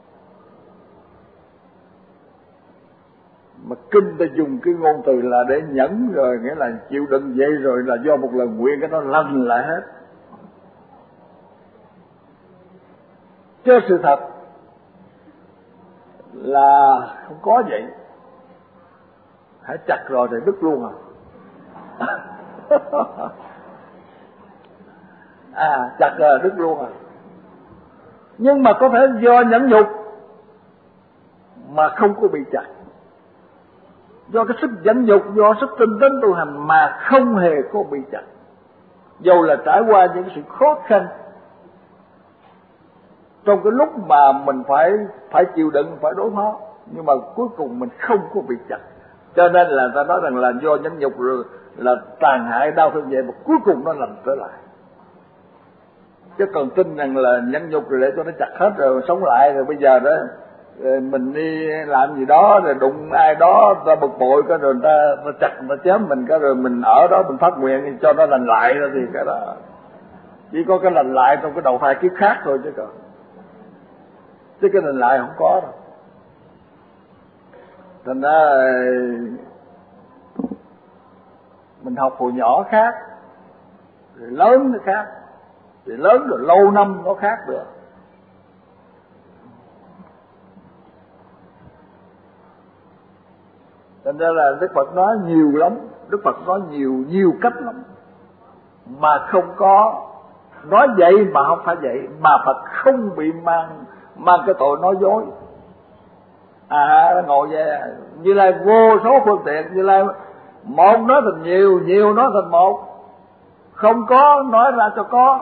Mà kinh ta dùng cái ngôn từ là để nhẫn rồi, nghĩa là chịu đựng vậy rồi là do một lời nguyện cái nó lành lại hết. Chứ sự thật là không có vậy. Hãy chặt rồi thì đứt luôn à. À, chặt rồi đứt luôn à. Nhưng mà có thể do nhẫn nhục mà không có bị chặt, do cái sức nhẫn nhục, do sức tinh tấn tu hành mà không hề có bị chặt, dầu là trải qua những sự khó khăn trong cái lúc mà mình phải phải chịu đựng, phải đối phó, nhưng mà cuối cùng mình không có bị chặt. Cho nên là ta nói rằng là do nhẫn nhục rồi là tàn hại đau thương vậy mà cuối cùng nó lành trở lại. Chứ còn tin rằng là nhẫn nhục rồi để cho nó chặt hết rồi sống lại, rồi bây giờ đó mình đi làm gì đó rồi đụng ai đó ta bực bội cái rồi ta, ta chặt ta chém mình cái rồi mình ở đó mình phát nguyện cho nó lành lại rồi, thì cái đó chỉ có cái lành lại trong cái đầu thai kiếp khác thôi, chứ còn chứ cái lành lại không có đâu. Thành ra mình học hồi nhỏ khác, rồi lớn nó khác, thì lớn rồi lâu năm nó khác được. Thành ra là Đức Phật nói nhiều lắm, Đức Phật nói nhiều nhiều cách lắm, mà không có Nói vậy mà không phải vậy, mà Phật không bị mang mang cái tội nói dối. À ngồi về Như Lai vô số phương tiện, Như Lai một nói thành nhiều, nhiều nói thành một, không có nói ra cho có,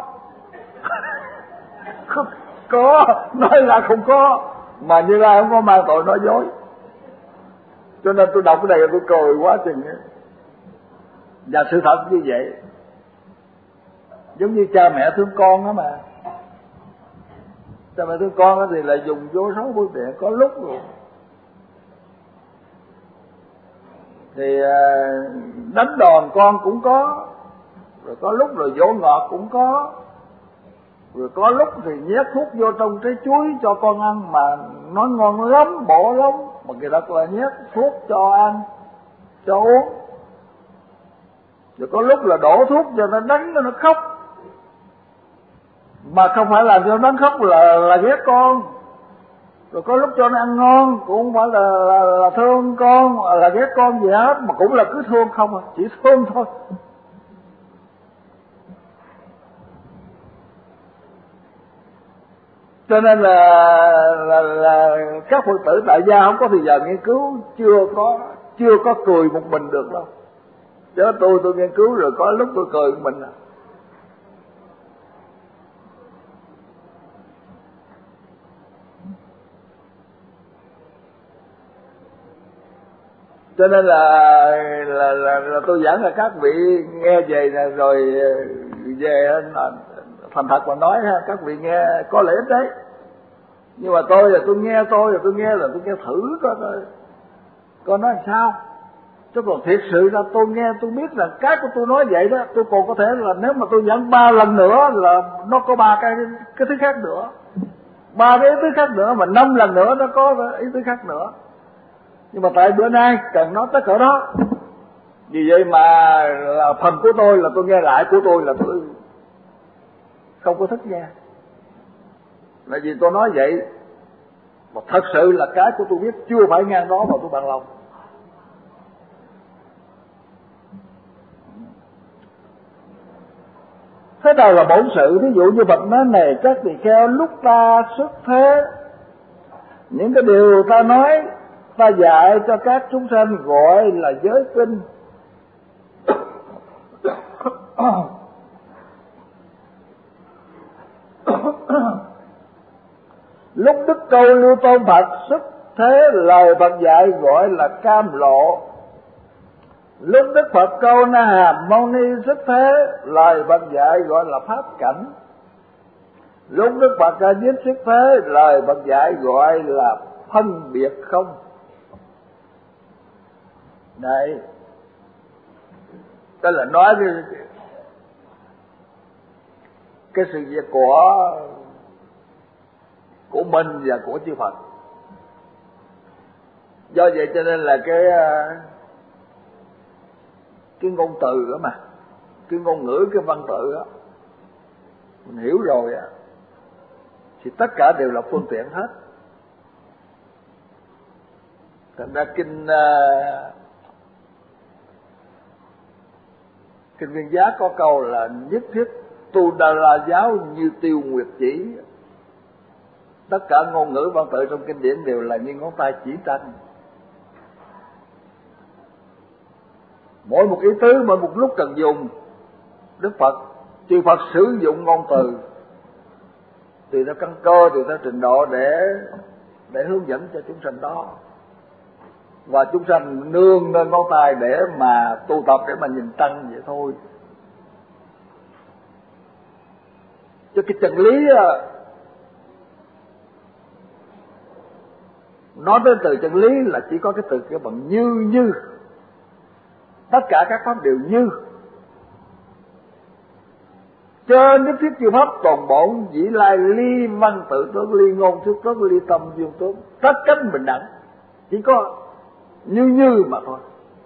không có nói ra không có, mà Như Lai không có mang tội nói dối. Cho nên tôi đọc cái này tôi cười quá chừng ấy. Và sự thật như vậy, giống như cha mẹ thương con đó mà. Cha mẹ thương con đó thì lại dùng vô số phương tiện, có lúc rồi thì đánh đòn con cũng có, rồi có lúc rồi dỗ ngọt cũng có, rồi có lúc thì nhét thuốc vô trong trái chuối cho con ăn mà nó ngon lắm, bổ lắm, mà người ta là nhét thuốc cho ăn, cho uống. Rồi có lúc là đổ thuốc cho nó đánh cho nó khóc, mà không phải làm cho nó khóc là là ghét con. Rồi có lúc cho nó ăn ngon cũng không phải là, là, là thương con, là ghét con gì hết, mà cũng là cứ thương không à, chỉ thương thôi. Cho nên là, là, là các Phật tử tại gia không có thời giờ nghiên cứu, chưa có chưa có cười một mình được đâu. Chứ tôi tôi nghiên cứu rồi có lúc tôi cười một mình à. Cho nên là là, là, là tôi giảng là các vị nghe về này rồi về thành thật mà nói ha, các vị nghe có lợi ích đấy. Nhưng mà tôi là tôi nghe tôi là tôi nghe là tôi nghe thử coi coi coi nói làm sao. Chứ còn thiệt sự ra tôi nghe tôi biết là cái của tôi nói vậy đó, tôi còn có thể là nếu mà tôi giảng ba lần nữa là nó có ba cái cái thứ khác nữa, ba cái ý tứ khác nữa, mà năm lần nữa nó có ý tứ khác nữa. Nhưng mà tại bữa nay cần nói tất cả đó, vì vậy mà là phần của tôi là tôi nghe lại, của tôi là tôi không có thích nghe. Là vì tôi nói vậy, mà thật sự là cái của tôi biết chưa phải ngang đó mà tôi bằng lòng. Thế nào là bổn sự? Ví dụ như Phật nói này các tỳ kheo, lúc ta xuất thế, những cái điều ta nói ta dạy cho các chúng sanh gọi là giới kinh. Lúc Đức Câu Lưu Tôn Phật xuất thế, lời Phật dạy gọi là cam lộ. Lúc Đức Phật Câu Na Hàm Mâu Ni xuất thế, lời Phật dạy gọi là pháp cảnh. Lúc Đức Phật A Diếp xuất thế, lời Phật dạy gọi là phân biệt không. Đấy, tức là nói cái, cái sự việc của của mình và của chư Phật. Do vậy cho nên là cái cái ngôn từ đó mà, cái ngôn ngữ, cái văn tự đó mình hiểu rồi á, thì tất cả đều là phương tiện hết. Thành ra kinh uh, kinh Viên Giác có câu là nhất thiết tu đà la giáo như tiêu nguyệt chỉ. Tất cả ngôn ngữ văn tự trong kinh điển đều là như ngón tay chỉ tranh. Mỗi một ý tứ, mỗi một lúc cần dùng, Đức Phật, chư Phật sử dụng ngôn từ tùy theo căn cơ, tùy theo trình độ để để hướng dẫn cho chúng sanh đó. Và chúng sanh nương lên ngón tay để mà tu tập, để mà nhìn trăng vậy thôi. Chứ cái chân lý nói đến từ chân lý là chỉ có cái từ cái bằng như như. Tất cả các pháp đều như. Trên nhất thiết chư pháp toàn bổn dĩ lai ly văn tự tướng, ly ngôn thuyết tướng, ly tâm duyên tướng, tất cánh bình đẳng. Chỉ có như như mà thôi.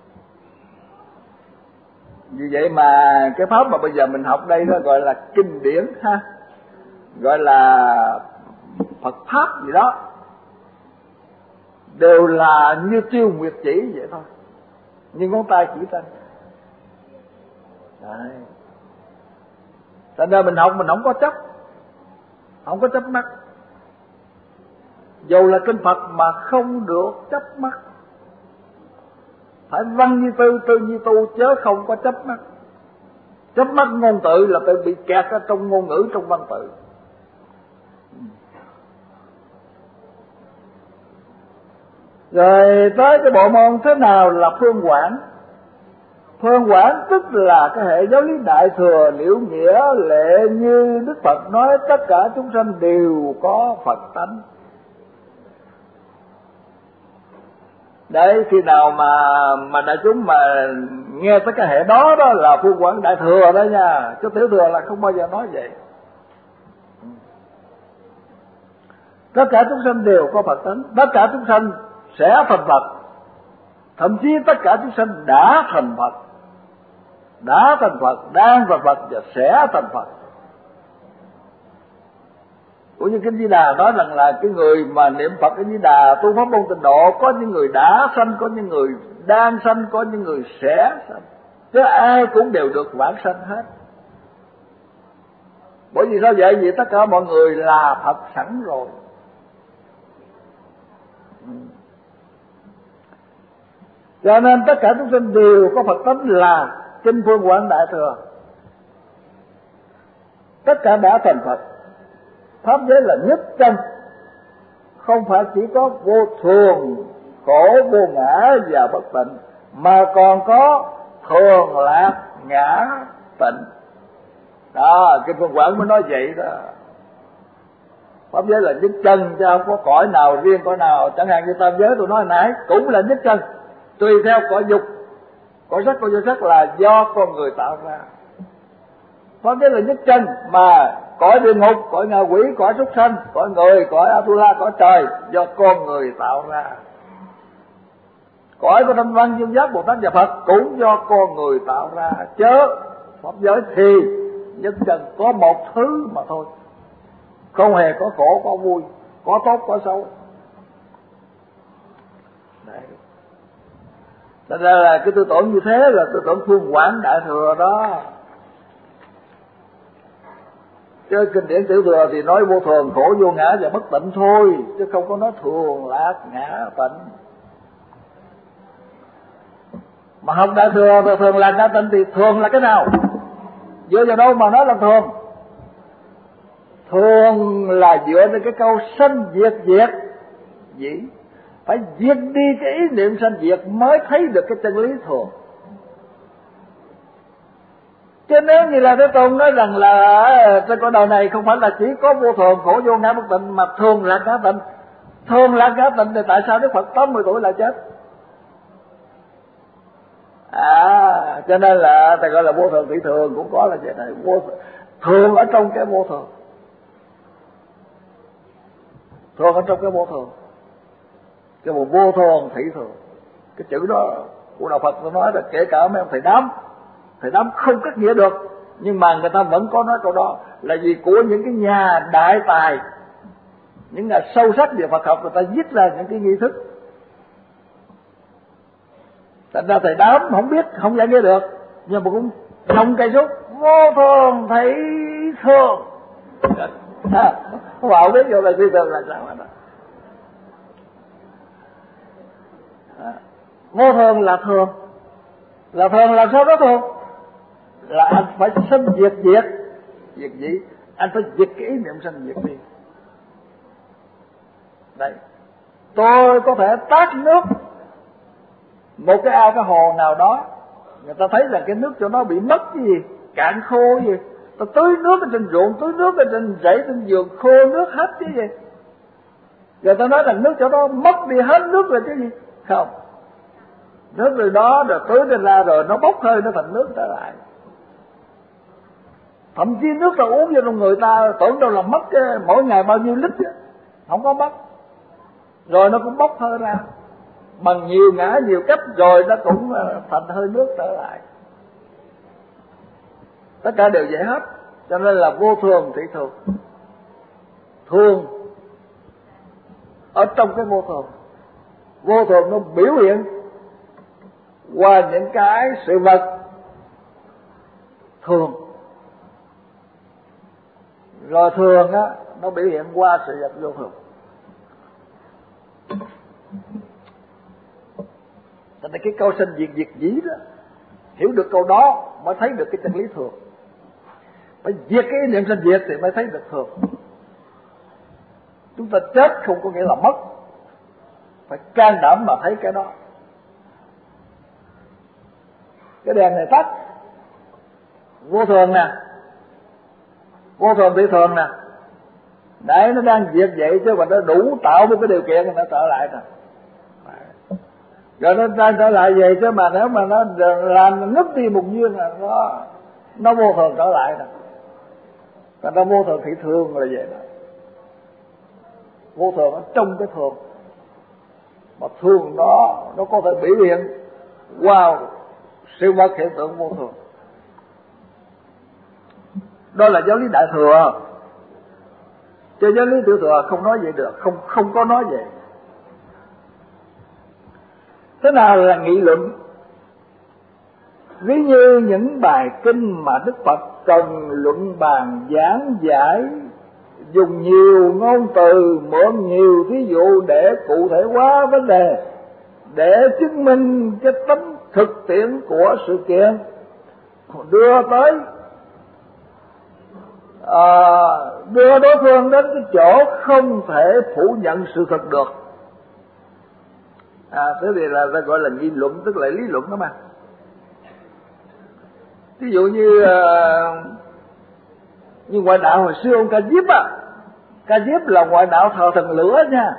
Vì vậy mà cái pháp mà bây giờ mình học đây nó gọi là kinh điển ha, gọi là Phật pháp gì đó, đều là như tiêu nguyệt chỉ vậy thôi, như ngón tay chỉ tranh. Đấy. Cho nên mình học mình không có chấp, không có chấp mắc. Dù là kinh Phật mà không được chấp mắc, phải văn như tư, tư như tu, chớ không có chấp mắc. Chấp mắc ngôn tự là phải bị kẹt ở trong ngôn ngữ, trong văn tự. Rồi tới cái bộ môn thế nào là phương quảng. Phương quảng tức là cái hệ giáo lý đại thừa liễu nghĩa, lệ như Đức Phật nói tất cả chúng sanh đều có Phật tánh. Đấy, khi nào mà mà đại chúng mà nghe tới cái hệ đó đó là phương quảng đại thừa đó nha, chứ tiểu thừa là không bao giờ nói vậy. Tất cả chúng sanh đều có Phật tánh, tất cả chúng sanh sẽ thành Phật, thậm chí tất cả chúng sanh đã thành Phật, đã thành Phật, đang thành Phật và sẽ thành Phật. Cũng như Kinh Di Đà nói rằng là cái người mà niệm Phật Kinh Di Đà tu pháp môn tịnh độ, có những người đã sanh, có những người đang sanh, có những người sẽ sanh, chứ ai cũng đều được vãng sanh hết. Bởi vì sao vậy? Vì tất cả mọi người là Phật sẵn rồi. Cho nên tất cả chúng sinh đều có Phật tánh là kinh phương quảng đại thừa. Tất cả đã thành Phật. Pháp giới là nhất chân, không phải chỉ có vô thường, khổ, vô ngã và bất tịnh, mà còn có thường lạc ngã tịnh. Đó, kinh phương quảng mới nói vậy đó. Pháp giới là nhất chân, chứ không có cõi nào riêng cõi nào. Chẳng hạn như tam giới tôi nói hồi nãy cũng là nhất chân, tùy theo cõi dục, cõi sắc, cõi vô sắc là do con người tạo ra. Pháp giới là nhất chân, mà cõi địa ngục, cõi ngạ quỷ, cõi súc sanh, cõi người, cõi Atula, cõi trời do con người tạo ra. Cõi của Thanh Văn, Dương Giác, Bồ Tát và Phật cũng do con người tạo ra. Chớ pháp giới thì nhất chân, có một thứ mà thôi, không hề có khổ có vui, có tốt có xấu. Đấy. Thật ra là cái tư tưởng như thế là tư tưởng phương quảng đại thừa đó. Chứ kinh điển tiểu thừa thì nói vô thường, khổ, vô ngã và bất tịnh thôi, chứ không có nói thường lạc ngã tịnh. Mà học đại thừa thì thường lạc ngã tịnh thì thường là cái nào? Dựa vào đâu mà nói là thường? Thường là dựa trên cái câu sanh diệt diệt dĩ, phải diệt đi cái ý niệm sanh diệt mới thấy được cái chân lý thường. Chứ nếu như là Thế Tôn nói rằng là trên cõi đời này không phải là chỉ có vô thường, khổ, vô ngã bất tịnh, mà thường lạc ngã tịnh. Thường lạc ngã tịnh thì tại sao Đức Phật tám mươi tuổi lại chết? À, cho nên là ta gọi là vô thường thị thường cũng có là vậy này, vô thường ở trong cái vô thường, thường ở trong cái vô thường, cái một vô thường thị thường. Cái chữ đó của đạo Phật tôi nói là kể cả mấy ông thầy đám, thầy đám không cắt nghĩa được, nhưng mà người ta vẫn có nói câu đó là vì của những cái nhà đại tài, những nhà sâu sắc về Phật học, người ta viết ra những cái nghi thức. Thành ra thầy đám không biết, không giải nghĩa được, nhưng mà cũng nông cây súc vô thường thấy thường. Không bảo biết vô là phi thường là sao mà đó. Vô thường là thường, là thường làm sao đó thường? Là anh phải sanh diệt diệt, diệt gì? Anh phải diệt cái ý niệm sanh diệt đi. Đây, tôi có thể tát nước một cái ao cái hồ nào đó, người ta thấy là cái nước cho nó bị mất cái gì, cạn khô cái gì, ta tưới nước ở trên ruộng, tưới nước ở trên rẫy, trên vườn khô nước hết cái gì. Rồi ta nói rằng nước cho nó mất đi hết nước là cái gì? Không, nước từ đó rồi tưới lên ra rồi nó bốc hơi, nó thành nước trở lại. Thậm chí nước ta uống vô trong người ta tưởng đâu là mất cái, mỗi ngày bao nhiêu lít đó, không có mất, rồi nó cũng bốc hơi ra bằng nhiều ngã nhiều cách, rồi nó cũng thành hơi nước trở lại. Tất cả đều vậy hết. Cho nên là vô thường thị thường, thường ở trong cái vô thường. Vô thường nó biểu hiện qua những cái sự vật thường. Rồi thường á nó biểu hiện qua sự vật vô thường. Thành ra cái câu sanh diệt diệt dĩ đó, hiểu được câu đó mới thấy được cái chân lý thường. Phải diệt cái ý niệm sanh diệt thì mới thấy được thường. Chúng ta chết không có nghĩa là mất, phải can đảm mà thấy cái đó. Cái đèn này tắt, vô thường nè, vô thường thì thường nè, để nó đang diệt vậy chứ mà nó đủ tạo một cái điều kiện thì nó trở lại nè. Rồi nó đang trở lại vậy chứ mà nếu mà nó làm ngất đi một duyên là nó nó vô thường trở lại nè. Và nó vô thường thị thường là vậy đó. Vô thường ở trong cái thường, mà thường đó nó có thể biểu hiện qua wow, siêu vật hiện tượng vô thường. Đó là giáo lý đại thừa. Chứ giáo lý tiểu thừa không nói vậy được, không không có nói vậy. Thế nào là nghị luận? Ví như những bài kinh mà Đức Phật cần luận bàn giảng giải, dùng nhiều ngôn từ, mượn nhiều thí dụ để cụ thể hóa vấn đề, để chứng minh cái tính thực tiễn của sự kiện, đưa tới à, đưa đối phương đến cái chỗ không thể phủ nhận sự thật được. À, thế thì là ta gọi là nghị luận, tức là lý luận đó mà. Ví dụ như uh, như ngoại đạo hồi xưa ông Ca Diếp á, Ca Diếp là ngoại đạo thờ thần lửa nha.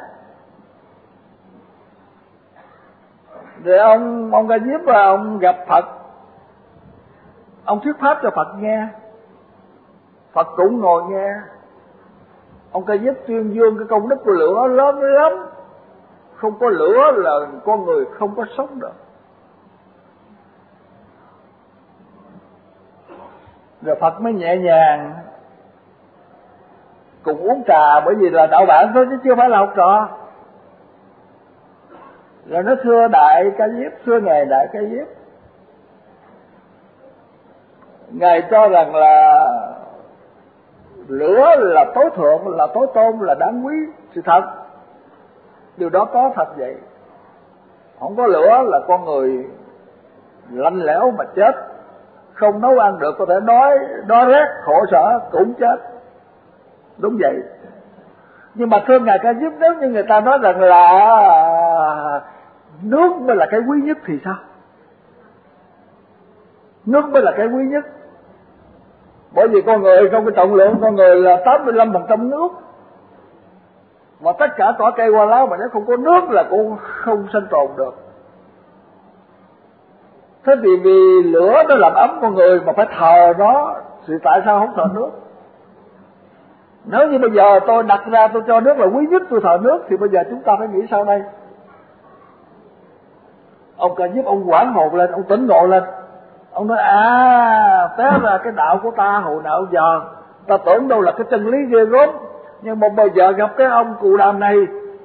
Rồi ông ông Ca Diếp và ông gặp Phật, ông thuyết pháp cho Phật nghe, Phật cũng ngồi nghe. Ông Ca Diếp tuyên dương cái công đức của lửa lớn lắm, không có lửa là con người không có sống được. Rồi Phật mới nhẹ nhàng cùng uống trà, bởi vì là đạo bản thôi chứ chưa phải là học trò. Rồi nó thưa Đại Ca Diếp, thưa Ngài Đại Ca Diếp, Ngài cho rằng là lửa là tối thượng, là tối tôn, là đáng quý, sự thật. Điều đó có thật vậy. Không có lửa là con người lạnh lẽo mà chết, không nấu ăn được, có thể đói, đói rét, khổ sở cũng chết. Đúng vậy. Nhưng mà thưa Ngài Ca Diếp, nếu như người ta nói rằng là nước mới là cái quý nhất thì sao? Nước mới là cái quý nhất. Bởi vì con người không có trọng lượng, con người là tám mươi lăm phần trăm nước. Mà tất cả cỏ cây hoa lá mà nếu không có nước là cũng không sinh tồn được. Thế thì vì lửa nó làm ấm con người mà phải thờ nó, thì tại sao không thờ nước? Nếu như bây giờ tôi đặt ra tôi cho nước là quý nhất, tôi thờ nước, thì bây giờ chúng ta phải nghĩ sao đây? Ông Ca Diếp ông quảng hồn lên, ông tỉnh ngộ lên. Ông nói à, té ra cái đạo của ta hồi nào giờ ta tưởng đâu là cái chân lý ghê gớm, nhưng mà bây giờ gặp cái ông Cù Đàm này,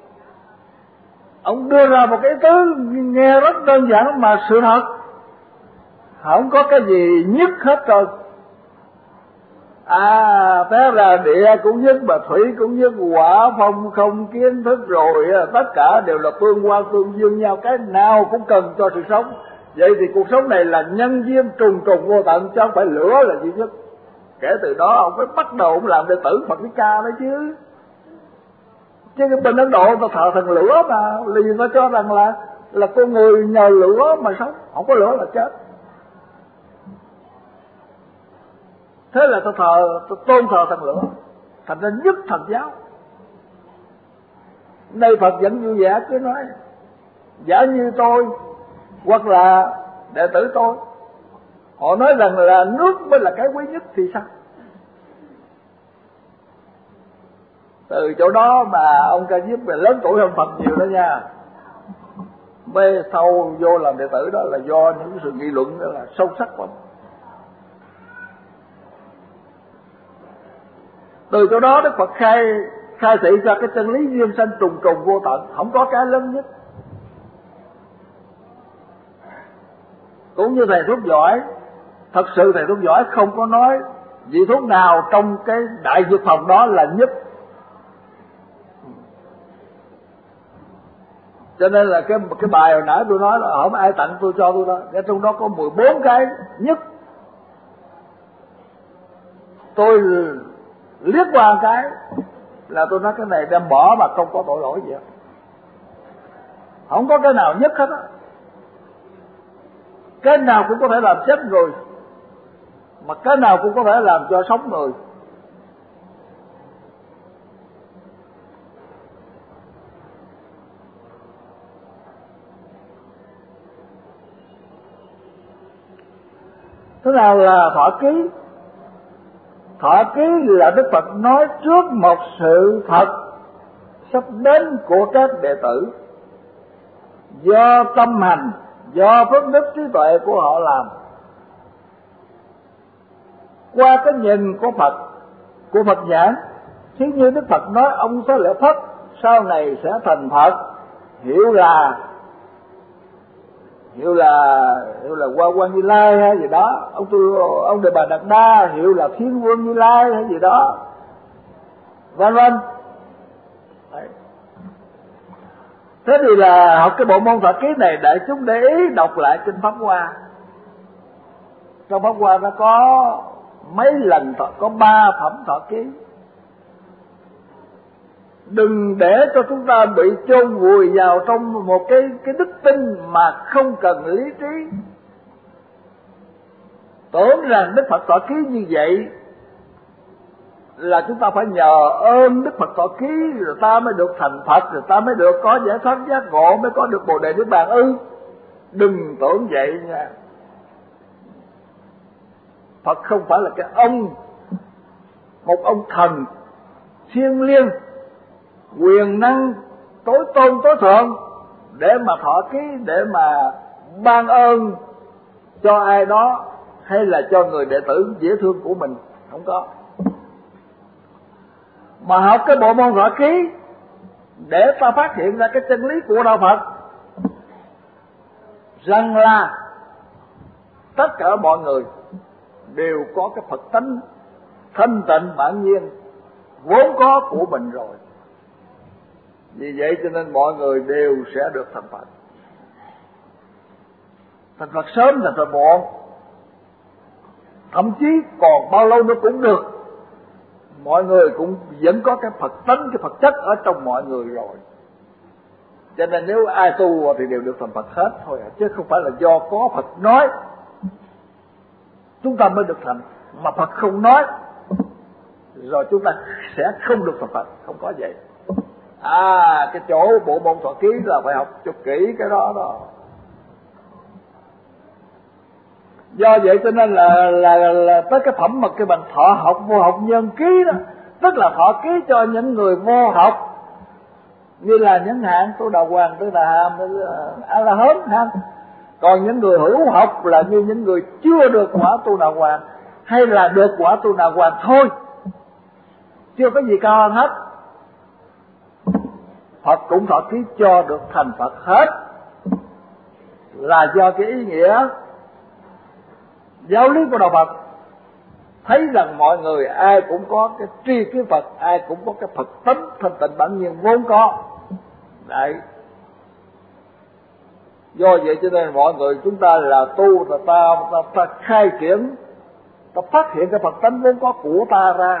ông đưa ra một cái ý tứ nghe rất đơn giản mà sự thật, không có cái gì nhất hết trơn. À, té ra địa cũng nhất, mà thủy cũng nhất, hỏa phong không kiến thức rồi, tất cả đều là tương quan tương dương nhau, cái nào cũng cần cho sự sống. Vậy thì cuộc sống này là nhân duyên trùng trùng vô tận, chứ không phải lửa là duy nhất. Kể từ đó ông mới bắt đầu ông làm đệ tử Phật Thích Ca đấy chứ. Chứ bên Ấn Độ ta thờ thần lửa mà, vì nó cho rằng là là con người nhờ lửa mà sống, không có lửa là chết. Thế là ta thờ, ta tôn thờ thần lửa, thành ra nhất thần giáo. Đây Phật vẫn vui vẻ cứ nói, giả như tôi hoặc là đệ tử tôi, họ nói rằng là nước mới là cái quý nhất thì sao? Từ chỗ đó mà ông Ca Diếp về lớn tuổi hơn Phật nhiều đó nha. Bê sâu vô làm đệ tử đó là do những sự nghị luận đó là sâu sắc lắm. Từ chỗ đó Đức Phật khai khai thị ra cái chân lý duyên sanh trùng trùng vô tận, không có cái lớn nhất. Cũng như thầy thuốc giỏi, thật sự thầy thuốc giỏi không có nói vị thuốc nào trong cái đại dược phòng đó là nhất. Cho nên là cái cái bài hồi nãy tôi nói là không ai tặng tôi cho tôi đó, cái trong đó có mười bốn cái nhất. Tôi liếc qua một cái là tôi nói cái này đem bỏ mà không có tội lỗi gì hết, không có cái nào nhất hết á. Cái nào cũng có thể làm chết người, mà cái nào cũng có thể làm cho sống người. Thế nào là thọ ký? Thọ ký là Đức Phật nói trước một sự thật sắp đến của các đệ tử, do tâm hành, do phước đức trí tuệ của họ làm, qua cái nhìn của Phật, của Phật nhãn. Thí như Đức Phật nói ông Xá Lợi Phất sau này sẽ thành Phật, hiểu là hiểu là hiểu là Hoa Quan Như Lai hay gì đó, ông tu ông Đề Bà Đạt Đa hiểu là Thiên Vương Như Lai hay gì đó, vân vân. Thế thì là học cái bộ môn thọ ký này, đại chúng để ý đọc lại kinh Pháp Hoa. Trong Pháp Hoa nó có mấy lần thọ, có ba phẩm thọ ký. Đừng để cho chúng ta bị chôn vùi vào trong một cái cái đức tin mà không cần lý trí. Tưởng rằng Đức Phật thọ ký như vậy là chúng ta phải nhờ ơn Đức Phật thọ ký rồi ta mới được thành Phật, rồi ta mới được có giải thoát giác ngộ, mới có được Bồ Đề Niết Bàn ư? Đừng tưởng vậy nha. Phật không phải là cái ông, một ông thần thiêng liêng, quyền năng tối tôn tối thượng để mà thọ ký, để mà ban ơn cho ai đó hay là cho người đệ tử dễ thương của mình. Không có. Mà học cái bộ môn thọ ký để ta phát hiện ra cái chân lý của đạo Phật, rằng là tất cả mọi người đều có cái Phật tánh thanh tịnh bản nhiên vốn có của mình rồi. Vì vậy cho nên mọi người đều sẽ được thành Phật. Thành Phật sớm, thành Phật muộn, thậm chí còn bao lâu nữa cũng được. Mọi người cũng vẫn có cái Phật tánh, cái Phật chất ở trong mọi người rồi. Cho nên nếu ai tu thì đều được thành Phật hết thôi, chứ không phải là do có Phật nói chúng ta mới được thành, mà Phật không nói rồi chúng ta sẽ không được thành Phật. Không có vậy. À, cái chỗ bộ môn thọ ký là phải học cho kỹ cái đó đó. Do vậy cho nên là là, là tới cái phẩm mà cái bằng thọ học vô học nhân ký đó, tức là thọ ký cho những người vô học, như là những hạng Tu Đà Hoàng, Tư Đà Hàm, A La Hán ha. Còn những người hữu học là như những người chưa được quả Tu Đà Hoàng hay là được quả Tu Đà Hoàng thôi, chưa có gì cao hơn hết. Phật cũng thọ ký cho được thành Phật hết, là do cái ý nghĩa giáo lý của đạo Phật thấy rằng mọi người ai cũng có cái tri kiến Phật, ai cũng có cái Phật tánh thanh tịnh bản nhiên vốn có. Đấy. Do vậy cho nên mọi người chúng ta là tu, ta ta, ta, ta khai triển, ta phát hiện cái Phật tánh vốn có của ta ra.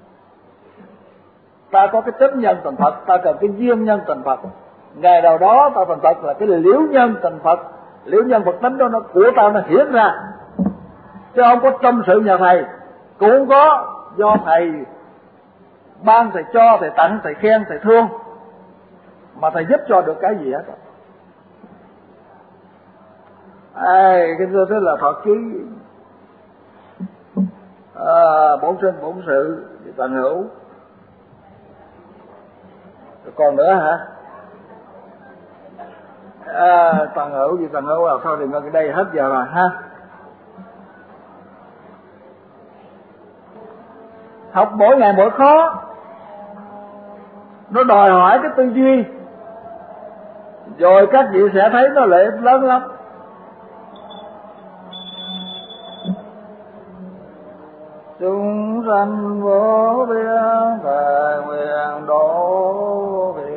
Ta có cái chánh nhân thành Phật, ta cần cái duyên nhân thành Phật. Ngày nào đó ta thành Phật là cái liễu nhân thành Phật. Liễu nhân Phật tánh đó nó của ta nó hiển ra, chứ không có trong sự nhà thầy. Cũng không có do thầy ban, thầy cho, thầy tặng, thầy khen, thầy thương, mà thầy giúp cho được cái gì hết. Ai cái thế là thọ ký à, bổn sinh bổn sự toàn hữu. Còn nữa hả? À, toàn hữu gì toàn hữu à? Thôi thì ngưng đây, hết giờ rồi ha. Học mỗi ngày mỗi khó, nó đòi hỏi cái tư duy, rồi các vị sẽ thấy nó lợi ích lớn lắm. chúng sanh vô biên thời nguyện độ